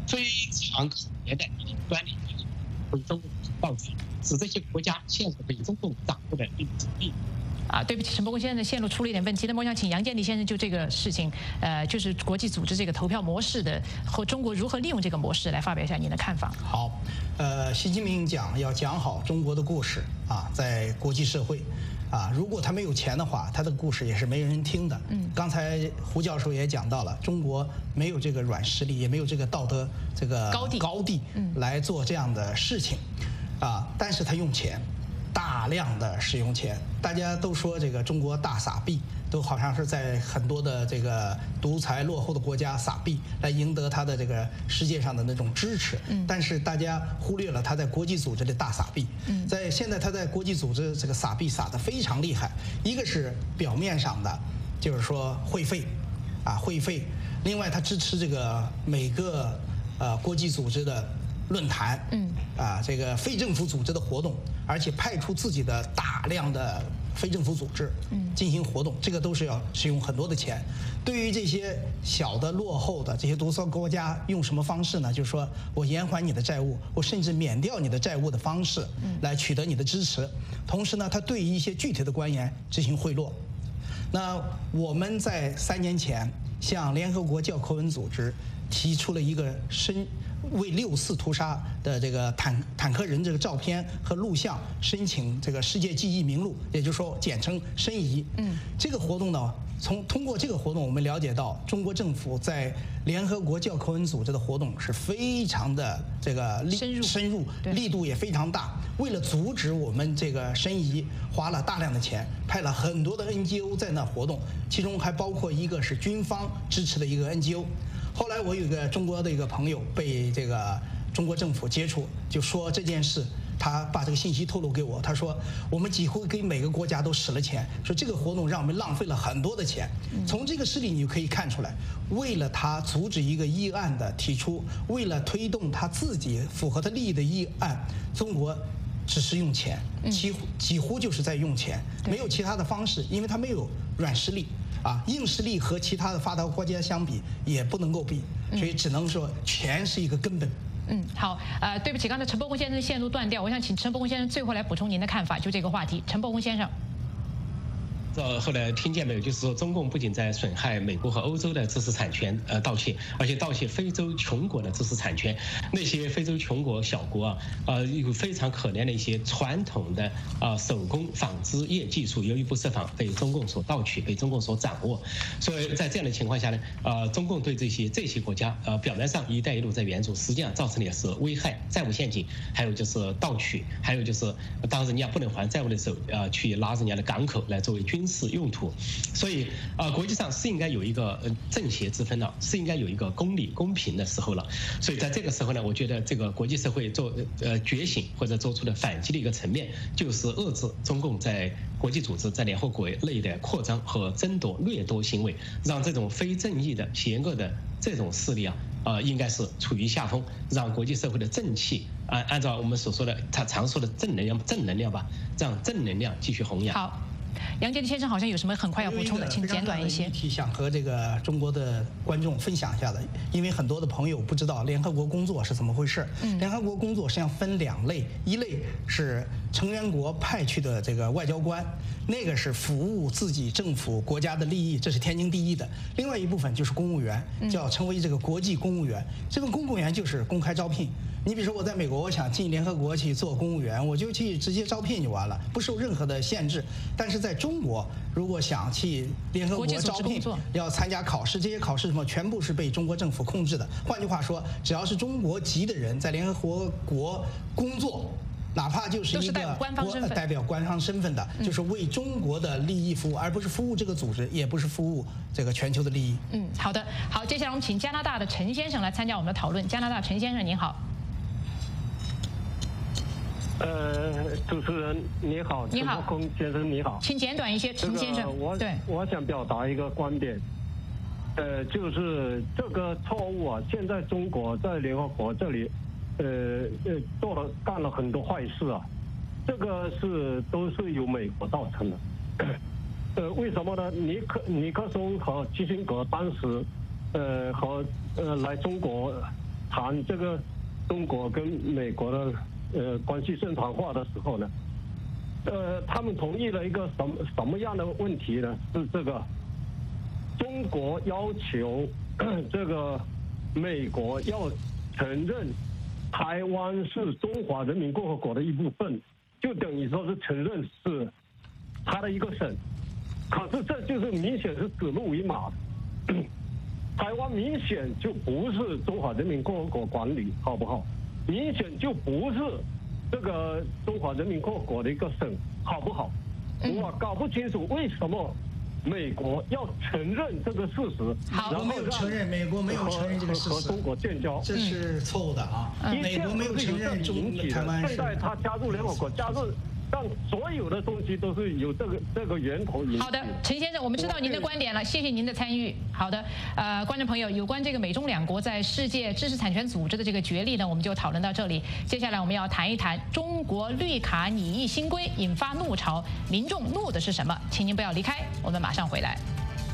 非常可怜的一个端倪，被中共盗取，使这些国家现在被中共掌握的利益。 对不起，陈伯公先生的线路出了一点问题，那么我想请杨建立先生就这个事情，就是国际组织这个投票模式的和中国如何利用这个模式来发表一下您的看法。 好，习近平要讲好中国的故事在国际社会。如果他没有钱的话，他的故事也是没人听的。刚才胡教授也讲到了，中国没有这个软实力，也没有这个道德这个高地来做这样的事情，但是他用钱，大量的使用钱。大家都说这个中国大撒币，都好像是在很多的这个独裁落后的国家撒币来赢得他的这个世界上的那种支持。但是大家忽略了他在国际组织的大撒币。现在他在国际组织这个撒币撒得非常厉害。一个是表面上的，就是说会费，会费。另外他支持这个每个国际组织的论坛，这个非政府组织的活动，而且派出自己的大量的非政府组织进行活动，这个都是要使用很多的钱。对于这些小的落后的这些独裁国家，用什么方式呢？就是说我延缓你的债务，我甚至免掉你的债务的方式来取得你的支持。同时呢，他对于一些具体的官员执行贿赂。那我们在3年前向联合国教科文组织提出了一个为6·4屠杀的这个坦克人这个照片和录像申请这个世界记忆名录，也就是说简称申遗。这个活动呢，通过这个活动，我们了解到中国政府在联合国教科文组织的活动是非常的这个深入，力度也非常大。为了阻止我们这个申遗，花了大量的钱，派了很多的 NGO 在那活动，其中还包括一个是军方支持的一个 NGO。后来我有一个中国的一个朋友被这个中国政府接触，就说这件事，他把这个信息透露给我。他说我们几乎给每个国家都使了钱，说这个活动让我们浪费了很多的钱。从这个事例你就可以看出来，为了他阻止一个议案的提出，为了推动他自己符合他利益的议案，中国只是用钱，几乎就是在用钱，没有其他的方式，因为他没有软实力。硬实力和其他的发达国家相比也不能够比，所以只能说钱是一个根本。 好，对不起，刚才陈伯公先生的线路断掉，我想请陈伯公先生最后来补充您的看法，就这个话题。陈伯公先生。 后来听见没有？就是说，中共不仅在损害美国和欧洲的知识产权盗窃，而且盗窃非洲穷国的知识产权。那些非洲穷国小国有非常可怜的一些传统的手工纺织业技术，由于不设防被中共所盗取，被中共所掌握。所以在这样的情况下呢，中共对这些国家表面上“一带一路”在援助，实际上造成的是危害、债务陷阱，还有就是盗取，还有就是当人家不能还债务的时候，去拿人家的港口来作为军事用途。所以国际上是应该有一个正邪之分了，是应该有一个公理公平的时候了。所以在这个时候呢，我觉得这个国际社会觉醒或者做出的反击的一个层面，就是遏制中共在国际组织、在联合国内的扩张和争夺、掠夺行为，让这种非正义的、邪恶的这种势力应该是处于下风，让国际社会的正气按照我们所说的他常说的正能量吧，让正能量继续弘扬。 好。杨建立先生好像有什么很快要补充的，请简短一些。 想和这个中国的观众分享一下的，因为很多的朋友不知道联合国工作是怎么回事。联合国工作实际上分2类，一类是成员国派去的这个外交官，那个是服务自己政府国家的利益，这是天经地义的。另外一部分就是公务员，叫成为这个国际公务员。这份公务员就是公开招聘。你比如说我在美国，我想进联合国去做公务员，我就去直接招聘就完了，不受任何的限制。但是在中国，如果想去联合国招聘，要参加考试，这些考试全部是被中国政府控制的。换句话说，只要是中国籍的人在联合国工作，哪怕就是一个代表官方身份的，就是为中国的利益服务，而不是服务这个组织，也不是服务这个全球的利益。 好的，好，接下来我们请加拿大的陈先生来参加我们的讨论。加拿大陈先生您好。 主持人你好，陈伯公先生你好， 请简短一些，陈先生。 我想表达一个观点，就是这个错误现在中国在联合国这里，干了很多坏事这个都是由美国造成的。为什么呢？尼克松和基辛格当时，来中国谈这个中国跟美国的关系正常化的时候呢，他们同意了一个什么样的问题呢？是这个中国要求这个美国要承认台湾是中华人民共和国的一部分，就等于说是承认是他的一个省。可是这就是明显是指鹿为马的。台湾明显就不是中华人民共和国管理，好不好？明显就不是这个中华人民共和国的一个省，好不好？我搞不清楚为什么美国要承认这个事实， 然后没有承认，美国没有承认这个事实， 和中国建交， 这是错误的啊！美国没有承认台湾是。 现在他加入联合国，让所有的东西都是有这个源头引起。 好的，陈先生，我们知道您的观点了，谢谢您的参与。好的，观众朋友，有关这个美中两国在世界知识产权组织的这个决议呢，我们就讨论到这里。接下来我们要谈一谈中国绿卡拟议新规引发怒潮，民众怒的是什么？请您不要离开，我们马上回来。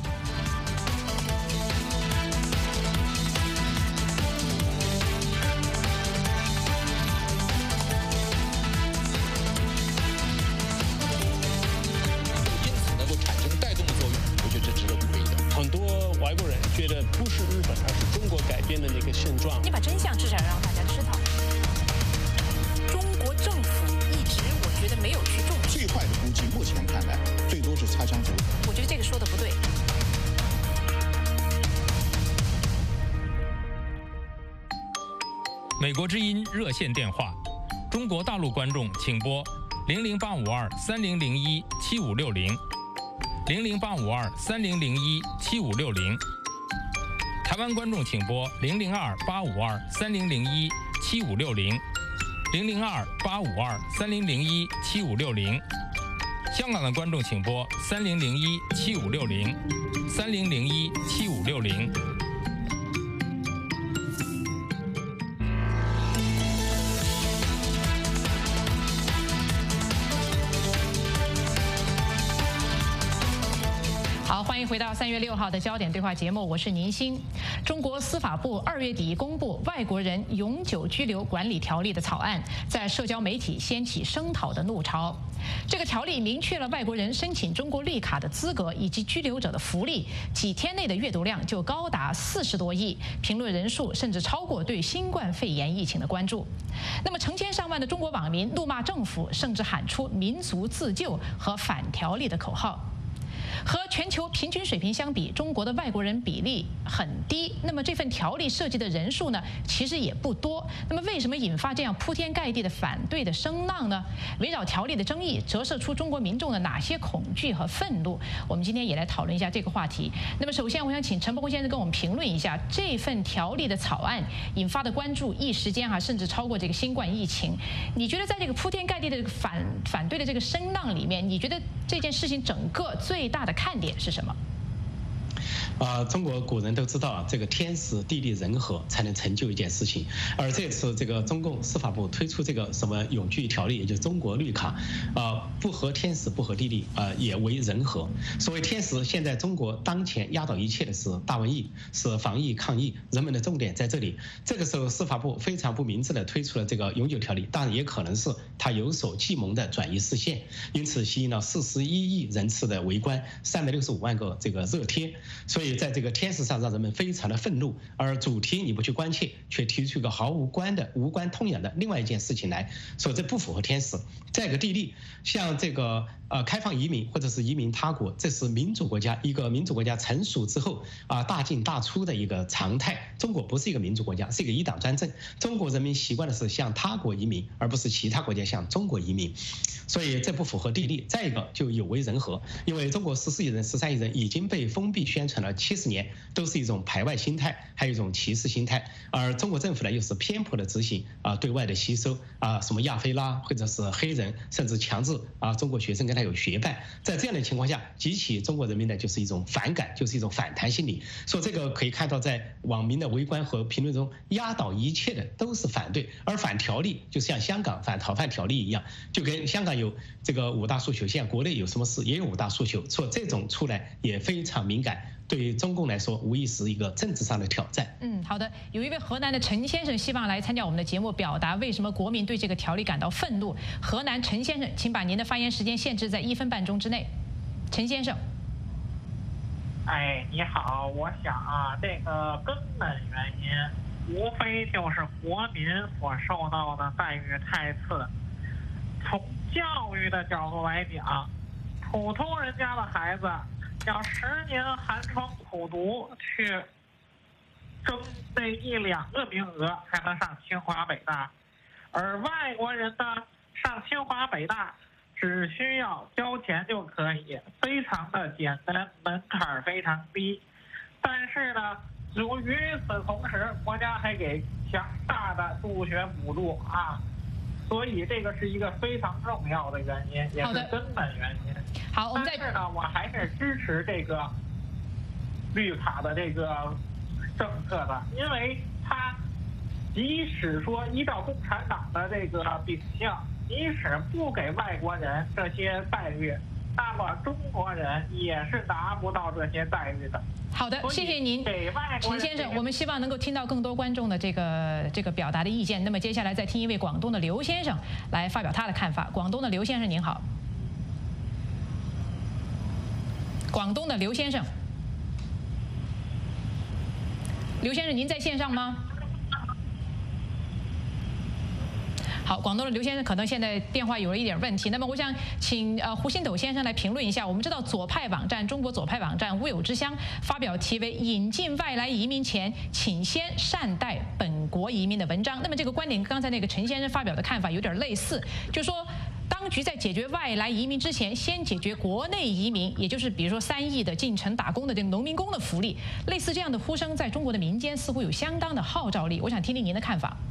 觉得不是日本，而是中国改变的那个现状。 你把真相至少让大家知道。中国政府一直，我觉得没有去重视。 最坏的估计，目前看来，最多是擦枪走火。 我觉得这个说的不对。 美国之音热线电话，中国大陆观众请拨0085230017560，0085230017560。台湾观众请拨002-852-3001-7560，002-852-3001-7560。香港的观众请拨3001-7560，3001-7560。 好，欢迎回到3月6号的焦点对话节目，我是宁鑫。中国司法部2月底公布《外国人永久居留管理条例》的草案，在社交媒体掀起声讨的怒潮。这个条例明确了外国人申请中国绿卡的资格以及居留者的福利，几天内的阅读量就高达40多亿，评论人数甚至超过对新冠肺炎疫情的关注。那么成千上万的中国网民怒骂政府，甚至喊出民族自救和反条例的口号。和全球平均水平相比，中国的外国人比例很低。那么这份条例涉及的人数呢，其实也不多。那么为什么引发这样铺天盖地的反对的声浪呢？围绕条例的争议，折射出中国民众的哪些恐惧和愤怒？我们今天也来讨论一下这个话题。那么首先，我想请陈伯公先生跟我们评论一下这份条例的草案引发的关注，一时间甚至超过这个新冠疫情。你觉得在这个铺天盖地的反对的这个声浪里面，你觉得这件事情整个最大的看点是什么？ 中国古人都知道，这个天时地利人和才能成就一件事情。而这次这个中共司法部推出这个什么永居条例，也就是中国绿卡，不合天时，不合地利，也为人和。所谓天时，现在中国当前压倒一切的是大瘟疫，是防疫抗疫，人们的重点在这里。这个时候，司法部非常不明智的推出了这个永久条例，当然也可能是他有所计谋的转移视线，因此吸引了41亿人次的围观，365万个这个热贴。所以在这个天时上让人们非常的愤怒，而主题你不去关切，却提出一个毫无关痛痒的另外一件事情来说，这不符合天时。再一个地利，像这个开放移民或者是移民他国，这是民主国家一个民主国家成熟之后大进大出的一个常态。中国不是一个民主国家，是一个一党专政。中国人民习惯的是向他国移民，而不是其他国家向中国移民，所以这不符合地利。再一个就有违人和，因为中国14亿人、13亿人已经被封闭宣传了70年，都是一种排外心态，还有一种歧视心态。而中国政府呢，又是偏颇的执行对外的吸收什么亚非拉或者是黑人，甚至强制中国学生跟他有学伴。在这样的情况下，激起中国人民呢就是一种反感，就是一种反弹心理。所以这个可以看到，在网民的围观和评论中，压倒一切的都是反对。而反条例就像香港反逃犯条例一样，就跟香港有这个5大诉求，现在国内有什么事也有5大诉求，说这种出来也非常敏感。 对于中共来说，无疑是一个政治上的挑战。 好的。有一位河南的陈先生希望来参加我们的节目，表达为什么国民对这个条例感到愤怒。河南陈先生，请把您的发言时间限制在1分半钟之内。陈先生。 你好，我想啊，这个根本原因无非就是国民所受到的待遇太次。从教育的角度来讲，普通人家的孩子要10年寒窗苦读去争那1、2个名额才能上清华北大，而外国人呢，上清华北大只需要交钱就可以，非常的简单，门槛非常低。但是呢，与此同时，国家还给强大的助学补助啊，所以这个是一个非常重要的原因，也是根本原因。 好，我们但是呢，我还是支持这个绿卡的这个政策的，因为它即使说依照共产党的这个秉性，即使不给外国人这些待遇，那么中国人也是拿不到这些待遇的。 好的，谢谢您，陈先生。我们希望能够听到更多观众的这个表达的意见。那么接下来再听一位广东的刘先生来发表他的看法。广东的刘先生您好。广东的刘先生，刘先生您在线上吗？好，广东的刘先生可能现在电话有了一点问题。那么我想请胡新斗先生来评论一下。我们知道左派网站中国左派网站乌有之乡发表题为“引进外来移民前，请先善待本国移民”的文章。那么这个观点跟刚才那个陈先生发表的看法有点类似，就是说当局在解决外来移民之前，先解决国内移民，也就是比如说3亿的进城打工的这个农民工的福利。类似这样的呼声，在中国的民间似乎有相当的号召力。我想听听您的看法。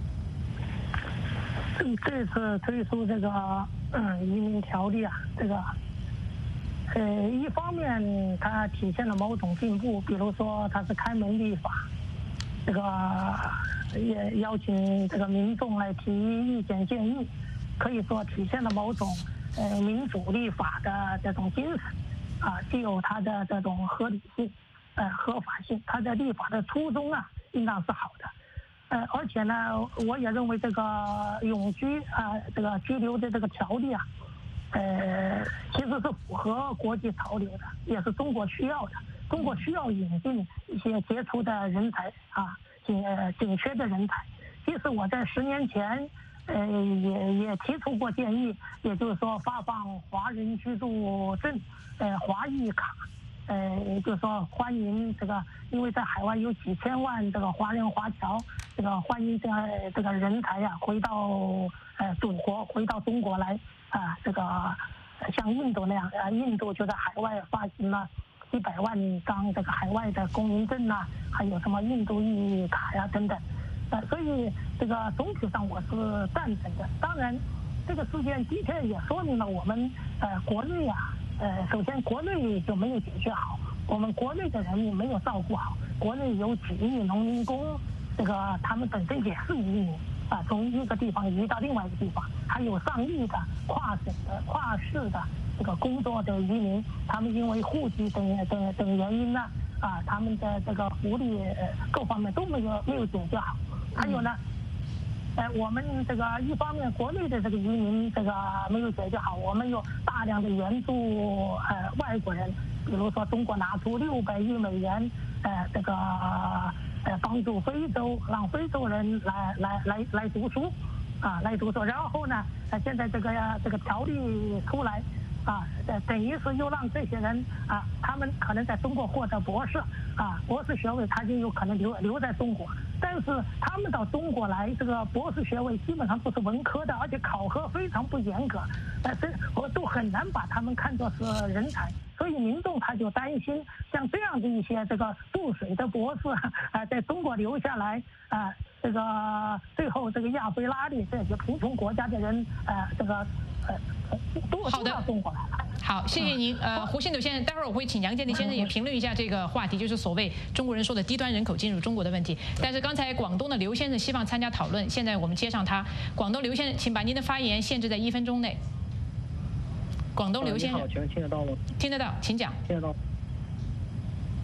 这次推出这个移民条例啊，这个一方面它体现了某种进步，比如说它是开门立法，这个也邀请这个民众来提意见建议，可以说体现了某种民主立法的这种精神啊，既有它的这种合理性、合法性，它的立法的初衷啊，应当是好的。而且呢，我也认为这个永居这个居留的这个条例啊，其实是符合国际潮流的，也是中国需要的。中国需要引进一些杰出的人才啊，紧缺的人才。其实我在10年前，也提出过建议，也就是说发放华人居住证，华裔卡。也就是说欢迎这个，因为在海外有几千万这个华人华侨，这个欢迎这个人才呀回到祖国，回到中国来啊，这个像印度那样，印度就在海外发行了几百万张这个海外的公民证呐，还有什么印度裔卡呀等等，所以这个总体上我是赞成的。当然，这个事件的确也说明了我们国内啊。首先国内就没有解决好，我们国内的人民没有照顾好，国内有几亿农民工，这个他们本身也是移民啊，从一个地方移到另外一个地方，还有上亿的跨省的、跨市的这个工作的移民，他们因为户籍等原因呢，啊，他们的这个福利各方面都没有解决好，还有呢。我们这个一方面国内的这个移民这个没有解决好，我们有大量的援助外国人，比如说中国拿出600亿美元，这个帮助非洲，让非洲人来读书，啊，来读书。然后呢，现在这个条例出来，啊，等于是又让这些人啊，他们可能在中国获得博士啊，博士学位，他就有可能留在中国。但是他们到中国来，这个博士学位基本上都是文科的，而且考核非常不严格，我都很难把他们看作是人才。所以民众他就担心，像这样的一些这个渡水的博士在中国留下来啊，这个最后这个亚非拉里这些贫穷国家的人这个都到中国来了。 好，谢谢您。胡新斗先生，待会儿我会请杨建立先生也评论一下这个话题，就是所谓中国人说的低端人口进入中国的问题。但是刚才广东的刘先生希望参加讨论，现在我们接上他。广东刘先生，请把您的发言限制在1分钟内。广东刘先生， 请问听得到吗？ 听得到，请讲。 听得到。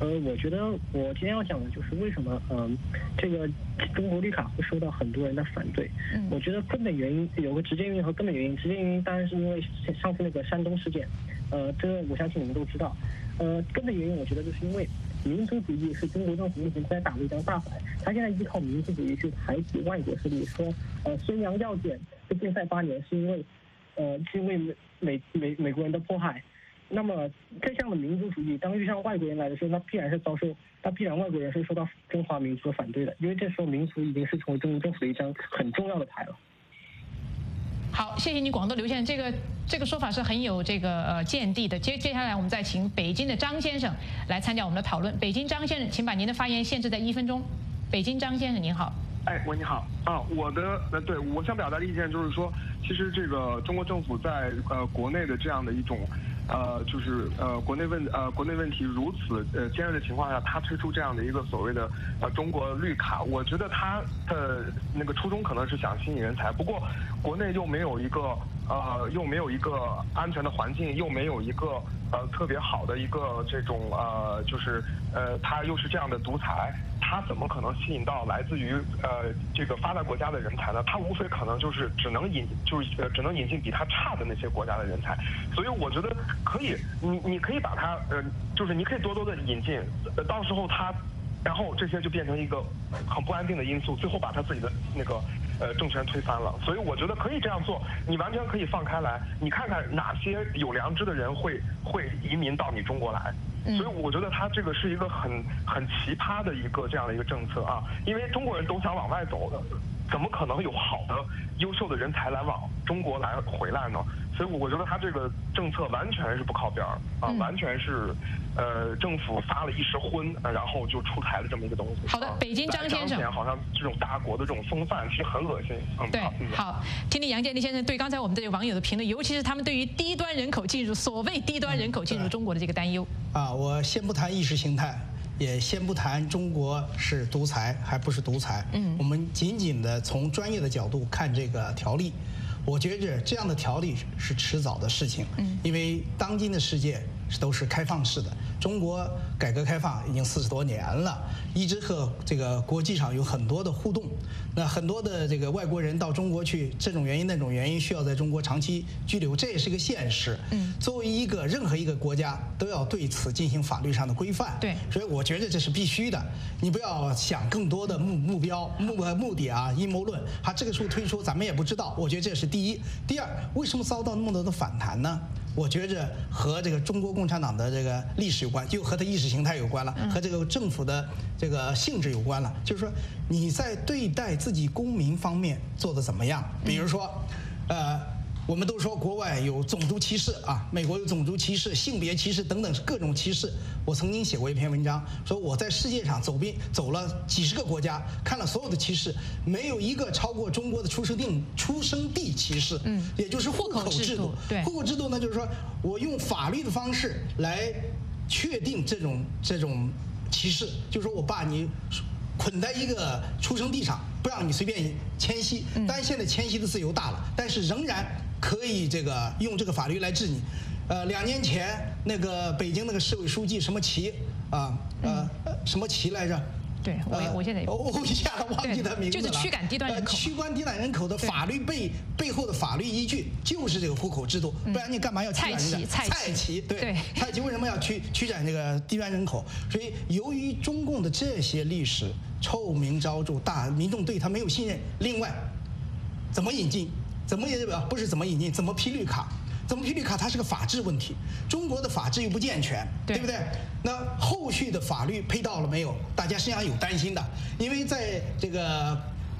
我觉得我今天要讲的就是为什么这个中国绿卡会受到很多人的反对。我觉得根本原因有个直接原因和根本原因。直接原因当然是因为上次那个山东事件，这个我相信你们都知道。根本原因我觉得就是因为民族主义是中国政府目前在打的一张大牌，他现在依靠民族主义去排挤外国势力，说孙杨要减被禁赛8年是因为美国人的迫害。那么这项的民族主义，当遇上外国人来的时候，那必然外国人是受到中华民族的反对的，因为这时候民族已经是成为中国政府的一张很重要的牌了。 好，谢谢你广东刘先生，这个说法是很有这个见地的。接下来我们再请北京的张先生来参加我们的讨论。北京张先生，请把您的发言限制在1分钟。北京张先生您好。 喂，你好啊，我想表达的意见就是说，其实这个中国政府在国内的这样的一种国内问题如此尖锐的情况下，他推出这样的一个所谓的中国绿卡，我觉得他的那个初衷可能是想吸引人才，不过国内又没有一个安全的环境，又没有一个特别好的一个这种他又是这样的独裁，他怎么可能吸引到来自于这个发达国家的人才呢？他无非可能就是只能引进比他差的那些国家的人才，所以我觉得可以，你可以把它你可以多多的引进，到时候然后这些就变成一个很不安定的因素，最后把他自己的那个政权推翻了。所以我觉得可以这样做，你完全可以放开来，你看看哪些有良知的人会移民到你中国来。所以我觉得他这个是一个很奇葩的一个这样的一个政策啊，因为中国人都想往外走的，怎么可能有好的优秀的人才来往中国来回来呢？所以我觉得他这个政策完全是不靠边啊，完全是政府发了一时昏，然后就出台了这么一个东西。 好的，北京张先生， 好像这种大国的这种风范其实很恶心。 对，好，听听杨建立先生对刚才我们这些网友的评论，尤其是他们对于所谓低端人口进入中国的这个担忧。 我先不谈意识形态，也先不谈中国是独裁还不是独裁，我们仅仅的从专业的角度看这个条例，我觉着这样的条例是迟早的事情，因为当今的世界都是开放式的，中国改革开放已经40多年了，一直和这个国际上有很多的互动，那很多的这个外国人到中国去，这种原因那种原因需要在中国长期居留，这也是个现实。作为任何一个国家都要对此进行法律上的规范。对，所以我觉得这是必须的。你不要想更多的目的啊，阴谋论。他这个时候推出，咱们也不知道。我觉得这是第一。第二，为什么遭到那么多的反弹呢？我觉着和这个中国共产党的这个历史有关，又和它意识形态有关了，和这个政府的这个性质有关了。就是说你在对待自己公民方面做得怎么样？比如说，我们都说国外有种族歧视啊，美国有种族歧视、性别歧视等等各种歧视。我曾经写过一篇文章，说我在世界上走了几十个国家，看了所有的歧视，没有一个超过中国的出生地歧视，也就是户口制度。对，户口制度呢，就是说我用法律的方式来确定这种歧视，就是说我把你捆在一个出生地上，不让你随便迁徙。当然现在迁徙的自由大了，但是仍然可以用这个法律来治你。2年前那个北京那个市委书记什么旗什么旗来着？对， 我现在一下子忘记他名字了。 就是驱赶低端人口。 驱赶低端人口的法律背后的法律依据就是这个户口制度，不然你干嘛要驱赶人？蔡奇，对，蔡奇为什么要驱赶这个低端人口？所以由于中共的这些历史臭名昭著，民众对他没有信任。另外，怎么引进？怎么引进？怎么批绿卡？怎么批绿卡？它是个法治问题，中国的法治又不健全，对不对？那后续的法律配套了没有？大家实际上有担心的，因为在这个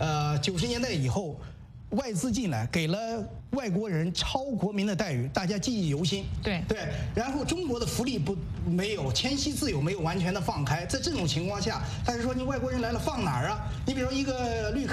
90年代以后，外资进来给了外国人超国民的待遇，大家记忆犹新。对，然后中国的福利没有迁徙自由没有完全的放开，在这种情况下，他就说你外国人来了放哪儿啊？你比如说一个绿卡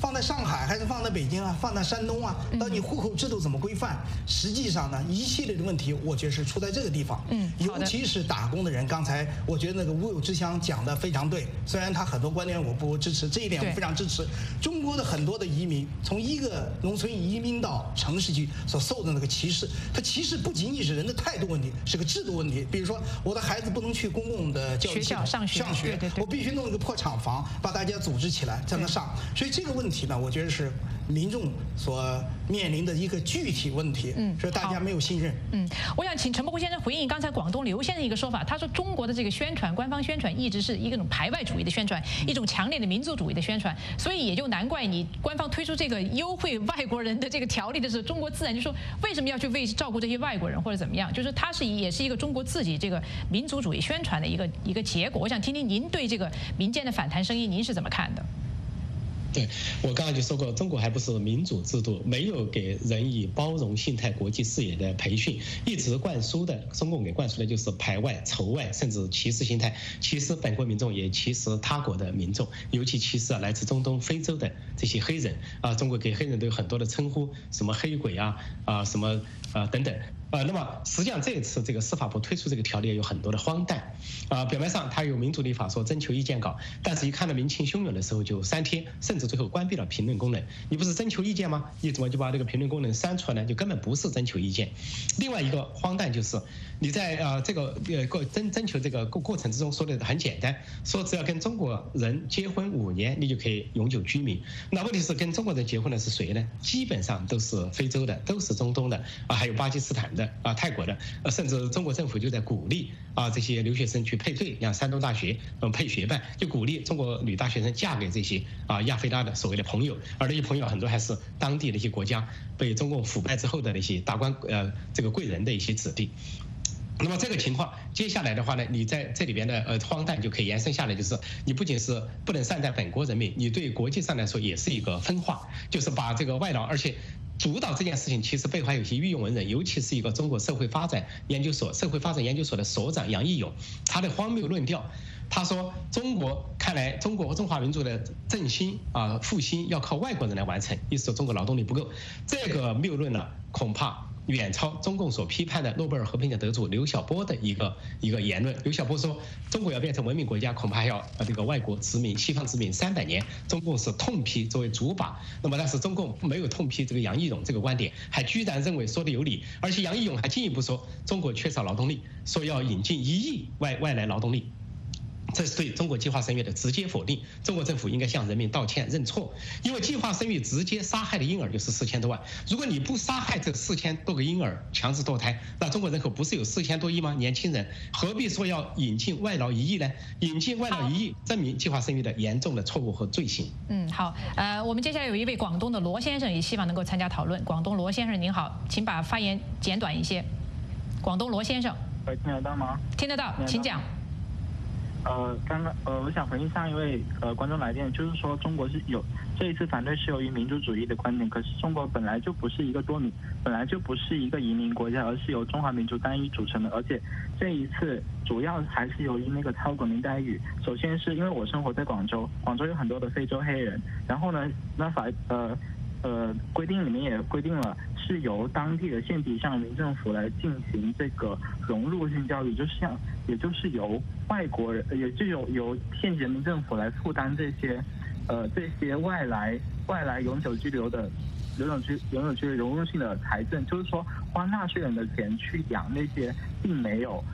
放在上海还是放在北京啊，放在山东啊，到你户口制度怎么规范？实际上呢，一系列的问题，我觉得是出在这个地方。尤其是打工的人，刚才我觉得那个吴有之乡讲的非常对，虽然他很多观点我不支持，这一点我非常支持。中国的很多的移民，从一个农村移民到城市去所受的那个歧视，他歧视不仅仅是人的态度问题，是个制度问题。比如说，我的孩子不能去公共的教育系统上学，我必须弄一个破厂房，把大家组织起来在那上。所以这个问题呢，我觉得是民众所面临的一个具体问题，所以大家没有信任。 我想请陈伯虎先生回应刚才广东刘先生一个说法，他说中国的这个宣传，官方宣传一直是一种排外主义的宣传，一种强烈的民族主义的宣传，所以也就难怪你官方推出这个优惠外国人的这个条例的时候，中国自然就说为什么要去为照顾这些外国人或者怎么样，就是它也是一个中国自己这个民族主义宣传的一个结果。我想听听您对这个民间的反弹声音您是怎么看的？ 对，我刚才就说过，中国还不是民主制度，没有给人以包容性态国际视野的培训，一直灌输的，中共给灌输的就是排外、仇外，甚至歧视心态，歧视本国民众，也歧视他国的民众，尤其歧视来自中东、非洲的这些黑人啊。中国给黑人都有很多的称呼，什么黑鬼啊什么等等。那么实际上这一次这个司法部推出这个条例有很多的荒诞表面上它有民主立法说征求意见稿，但是一看到民情汹涌的时候就删帖，甚至最后关闭了评论功能。你不是征求意见吗？你怎么就把这个评论功能删除了呢？就根本不是征求意见。另外一个荒诞就是你在这个征求这个过程之中说的很简单，说只要跟中国人结婚5年，你就可以永久居民。那问题是跟中国人结婚的是谁呢？基本上都是非洲的，都是中东的还有巴基斯坦的泰国的甚至中国政府就在鼓励这些留学生去配对，像山东大学配学办，就鼓励中国女大学生嫁给这些亚非拉的所谓的朋友，而那些朋友很多还是当地的一些国家被中共腐败之后的那些达官这个贵人的一些子弟。那么这个情况，接下来的话呢，你在这里边的荒诞就可以延伸下来，就是你不仅是不能善待本国人民，你对国际上来说也是一个分化，就是把这个外劳，而且主导这件事情其实背后还有一些御用文人，尤其是一个中国社会发展研究所的所长杨义勇，他的荒谬论调。他说看来中国和中华民族的振兴复兴要靠外国人来完成，意思说中国劳动力不够。这个谬论呢，恐怕远超中共所批判的诺贝尔和平奖得主刘晓波的一个言论。刘晓波说，中国要变成文明国家，恐怕还要这个外国殖民、西方殖民300年。中共是痛批作为主靶，那么但是中共没有痛批这个杨义勇这个观点，还居然认为说的有理，而且杨义勇还进一步说，中国缺少劳动力，说要引进1亿外来劳动力。这是对中国计划生育的直接否定，中国政府应该向人民道歉认错，因为计划生育直接杀害的婴儿就是4000多万，如果你不杀害这4000多个婴儿强制堕胎，那中国人口不是有4000多亿吗？年轻人何必说要引进外劳1亿呢？引进外劳1亿，证明计划生育的严重的错误和罪行。 好，我们接下来有一位广东的罗先生，也希望能够参加讨论。广东罗先生您好，请把发言简短一些。广东罗先生， 听得到吗？ 听得到，请讲。 刚刚我想回应上一位观众来电，就是说中国是有这一次反对是由于民族主义的观点，可是中国本来就不是一个本来就不是一个移民国家，而是由中华民族单一组成的，而且这一次主要还是由于那个超国民待遇。首先是因为我生活在广州，广州有很多的非洲黑人，然后呢，那规定里面也规定了是由当地的县级上民政府来进行这个融入性教育，也就是由外国人，也就由县级人民政府来负担这些外来永久居留的融入性的财政，就是说花纳税人的钱去养那些并没有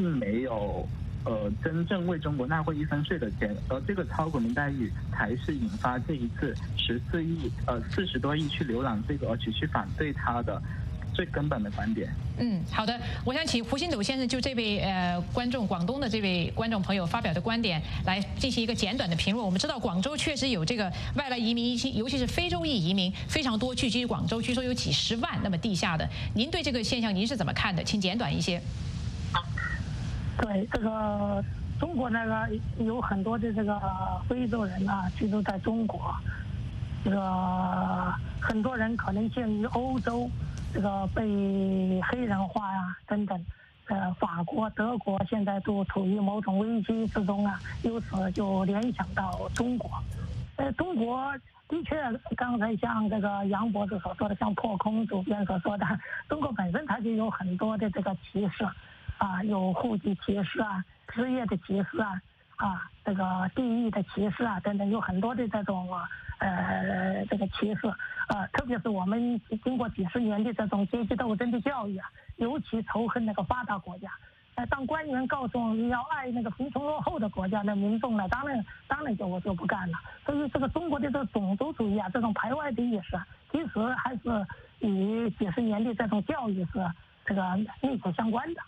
真正为中国纳过1分税的钱，而这个超国民待遇才是引发这一次40多亿去浏览这个，而且去反对他的最根本的观点。 好的，我想请胡新斗先生就这位广东的这位观众朋友发表的观点来进行一个简短的评论。我们知道广州确实有这个外来移民，尤其是非洲裔移民非常多，聚集广州，据说有几10万那么地下的。您对这个现象您是怎么看的？请简短一些。 对，这个中国那个有很多的这个非洲人居住在中国，这个很多人可能鉴于欧洲这个被黑人化等等，法国、德国现在都处于某种危机之中由此就联想到中国。中国的确，刚才像这个杨博士所说的，像破空主编所说的，中国本身它就有很多的这个歧视，有户籍歧视职业的歧视这个地域的歧视等等，有很多的这种这个歧视，特别是我们经过几十年的这种阶级斗争的教育尤其仇恨那个发达国家。当官员告诉我们要爱那个贫穷落后的国家，那民众呢，当然就不干了。所以这个中国的这个种族主义这种排外的意识，其实还是与几十年的这种教育是这个密切相关的。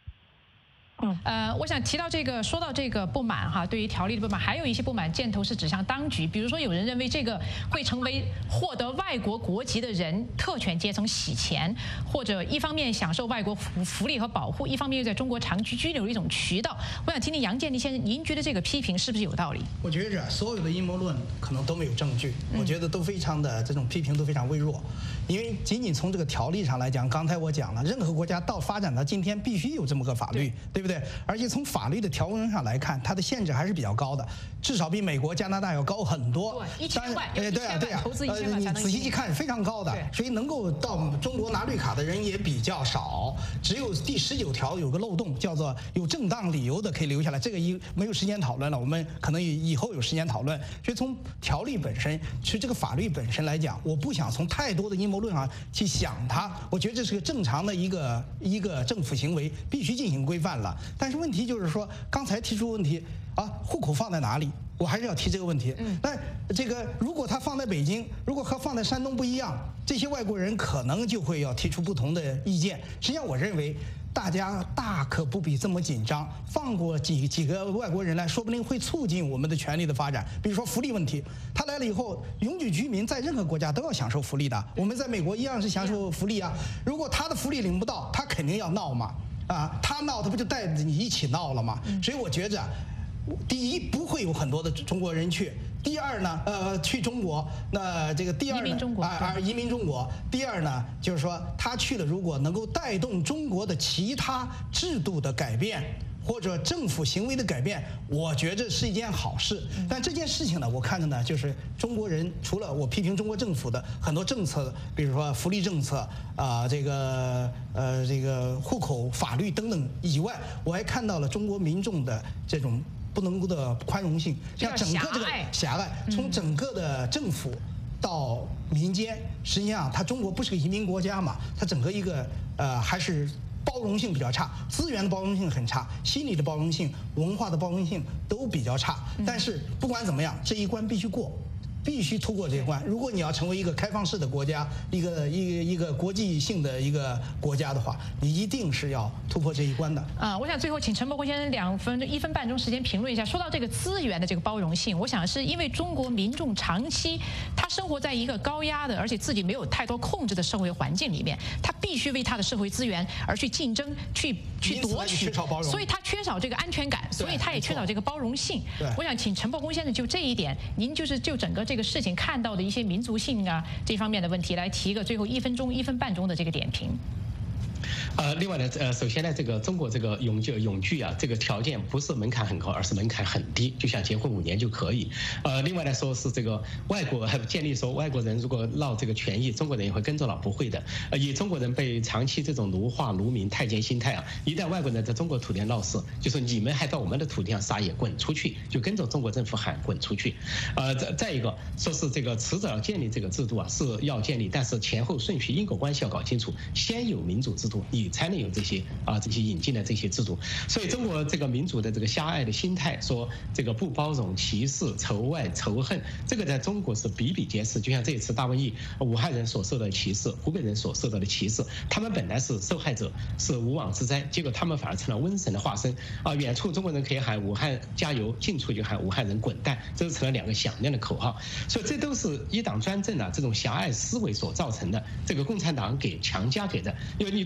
我想提到这个，说到这个不满对于条例的不满，还有一些不满箭头是指向当局，比如说有人认为这个会成为获得外国国籍的人特权阶层洗钱，或者一方面享受外国福利和保护，一方面又在中国长期居留的一种渠道。我想听听杨建立先生，您觉得这个批评是不是有道理？ 我觉着所有的阴谋论可能都没有证据，我觉得都非常的这种批评都非常微弱，因为仅仅从这个条例上来讲，刚才我讲了，任何国家到发展到今天必须有这么个法律，对不对？而且从法律的条文上来看，它的限制还是比较高的，至少比美国、加拿大要高很多。 对，1000万， 对呀， 投资1000万才能。 你仔细一看，非常高的，所以能够到中国拿绿卡的人也比较少。只有第19条有个漏洞，叫做有正当理由的可以留下来。这个没有时间讨论了，我们可能以后有时间讨论。所以从条例本身，其实这个法律本身来讲，我不想从太多的阴谋论上去想它。我觉得这是个正常的一个政府行为，必须进行规范了。但是问题就是说，刚才提出问题户口放在哪里？我还是要提这个问题。但这个如果他放在北京，如果和放在山东不一样，这些外国人可能就会要提出不同的意见。实际上，我认为大家大可不必这么紧张，放过几个外国人来，说不定会促进我们的权利的发展。比如说福利问题，他来了以后，永久居民在任何国家都要享受福利的。我们在美国一样是享受福利如果他的福利领不到，他肯定要闹嘛。他闹，他不就带着你一起闹了吗？所以我觉着，第一不会有很多的中国人去，第二呢，去中国，那这个第二呢，移民中国。第二呢，就是说他去了，如果能够带动中国的其他制度的改变，或者政府行为的改变，我觉着是一件好事。但这件事情呢，我看着呢，就是中国人除了我批评中国政府的很多政策，比如说福利政策这个户口法律等等以外，我还看到了中国民众的这种不能够的宽容性，像整个这个狭隘，从整个的政府到民间，实际上它中国不是个移民国家嘛，它整个一个还是包容性比较差，资源的包容性很差，心理的包容性、文化的包容性都比较差。但是不管怎么样，这一关必须过。必须通过这一关。如果你要成为一个开放式的国家，一个国际性的一个国家的话，你一定是要突破这一关的。 我想最后请陈伯公先生1分半钟时间评论一下。说到这个资源的这个包容性，我想是因为中国民众长期他生活在一个高压的，而且自己没有太多控制的社会环境里面，他必须为他的社会资源而去竞争、去夺取，所以他缺少这个安全感，所以他也缺少这个包容性。我想请陈伯公先生就这一点，您就整个这个事情看到的一些民族性这方面的问题，来提个最后1分半钟的这个点评。 另外呢，首先呢，这个中国这个永居这个条件不是门槛很高，而是门槛很低，就像结婚5年就可以。另外来说是这个建立说外国人如果闹这个权益，中国人也会跟着闹，不会的。以中国人被长期这种奴化、奴民、太监心态一旦外国人在中国土地上闹事，就说你们还到我们的土地上撒野，滚出去，就跟着中国政府喊滚出去。再一个说是这个迟早要建立这个制度是要建立，但是前后顺序、因果关系要搞清楚，先有民主制度，你才能有这些引进的这些制度。所以中国这个民主的这个狭隘的心态，说这个不包容、歧视、仇外、仇恨，这个在中国是比比皆是。就像这一次大瘟疫，武汉人所受到的歧视，湖北人所受到的歧视，他们本来是受害者，是无妄之灾，结果他们反而成了瘟神的化身远处中国人可以喊武汉加油，近处就喊武汉人滚蛋，这成了2个响亮的口号。所以这都是一党专政这种狭隘思维所造成的，这个共产党强加给的。因为你共产党本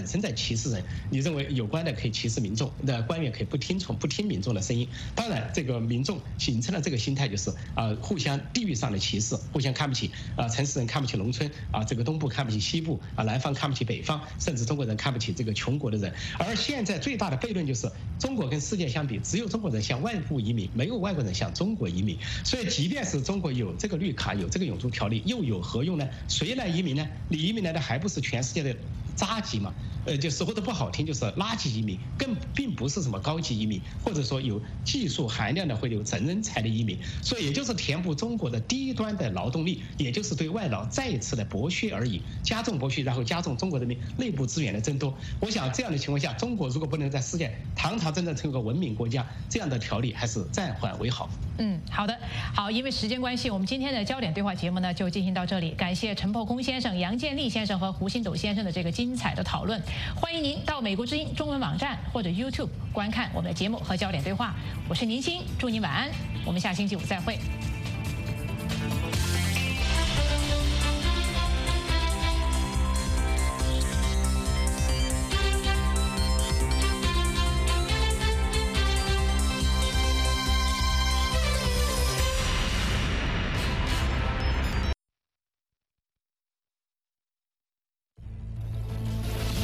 本身在歧视人，你认为有关的可以歧视民众，那官员可以不听民众的声音。当然，这个民众形成了这个心态，就是互相地域上的歧视，互相看不起城市人看不起农村这个东部看不起西部南方看不起北方，甚至中国人看不起这个穷国的人。而现在最大的悖论就是，中国跟世界相比，只有中国人向外部移民，没有外国人向中国移民。所以，即便是中国有这个绿卡，有这个永住条例，又有何用呢？谁来移民呢？你移民来的还不是全世界的渣级嘛？就说的不好听，就是垃圾移民，并不是什么高级移民，或者说有技术含量的或者有真人才的移民。所以，也就是填补中国的低端的劳动力，也就是对外劳再一次的剥削而已，加重剥削，然后加重中国人民内部资源的争夺。我想这样的情况下，中国如果不能在世界堂堂正正成为个文明国家，这样的条例还是暂缓为好。 好的，好，因为时间关系，我们今天的焦点对话节目呢就进行到这里。感谢陈破空先生、杨建立先生和胡新斗先生的这个精彩的讨论。欢迎您到美国之音中文网站或者 YouTube 观看我们的节目和焦点对话。我是宁鑫，祝您晚安，我们下星期五再会。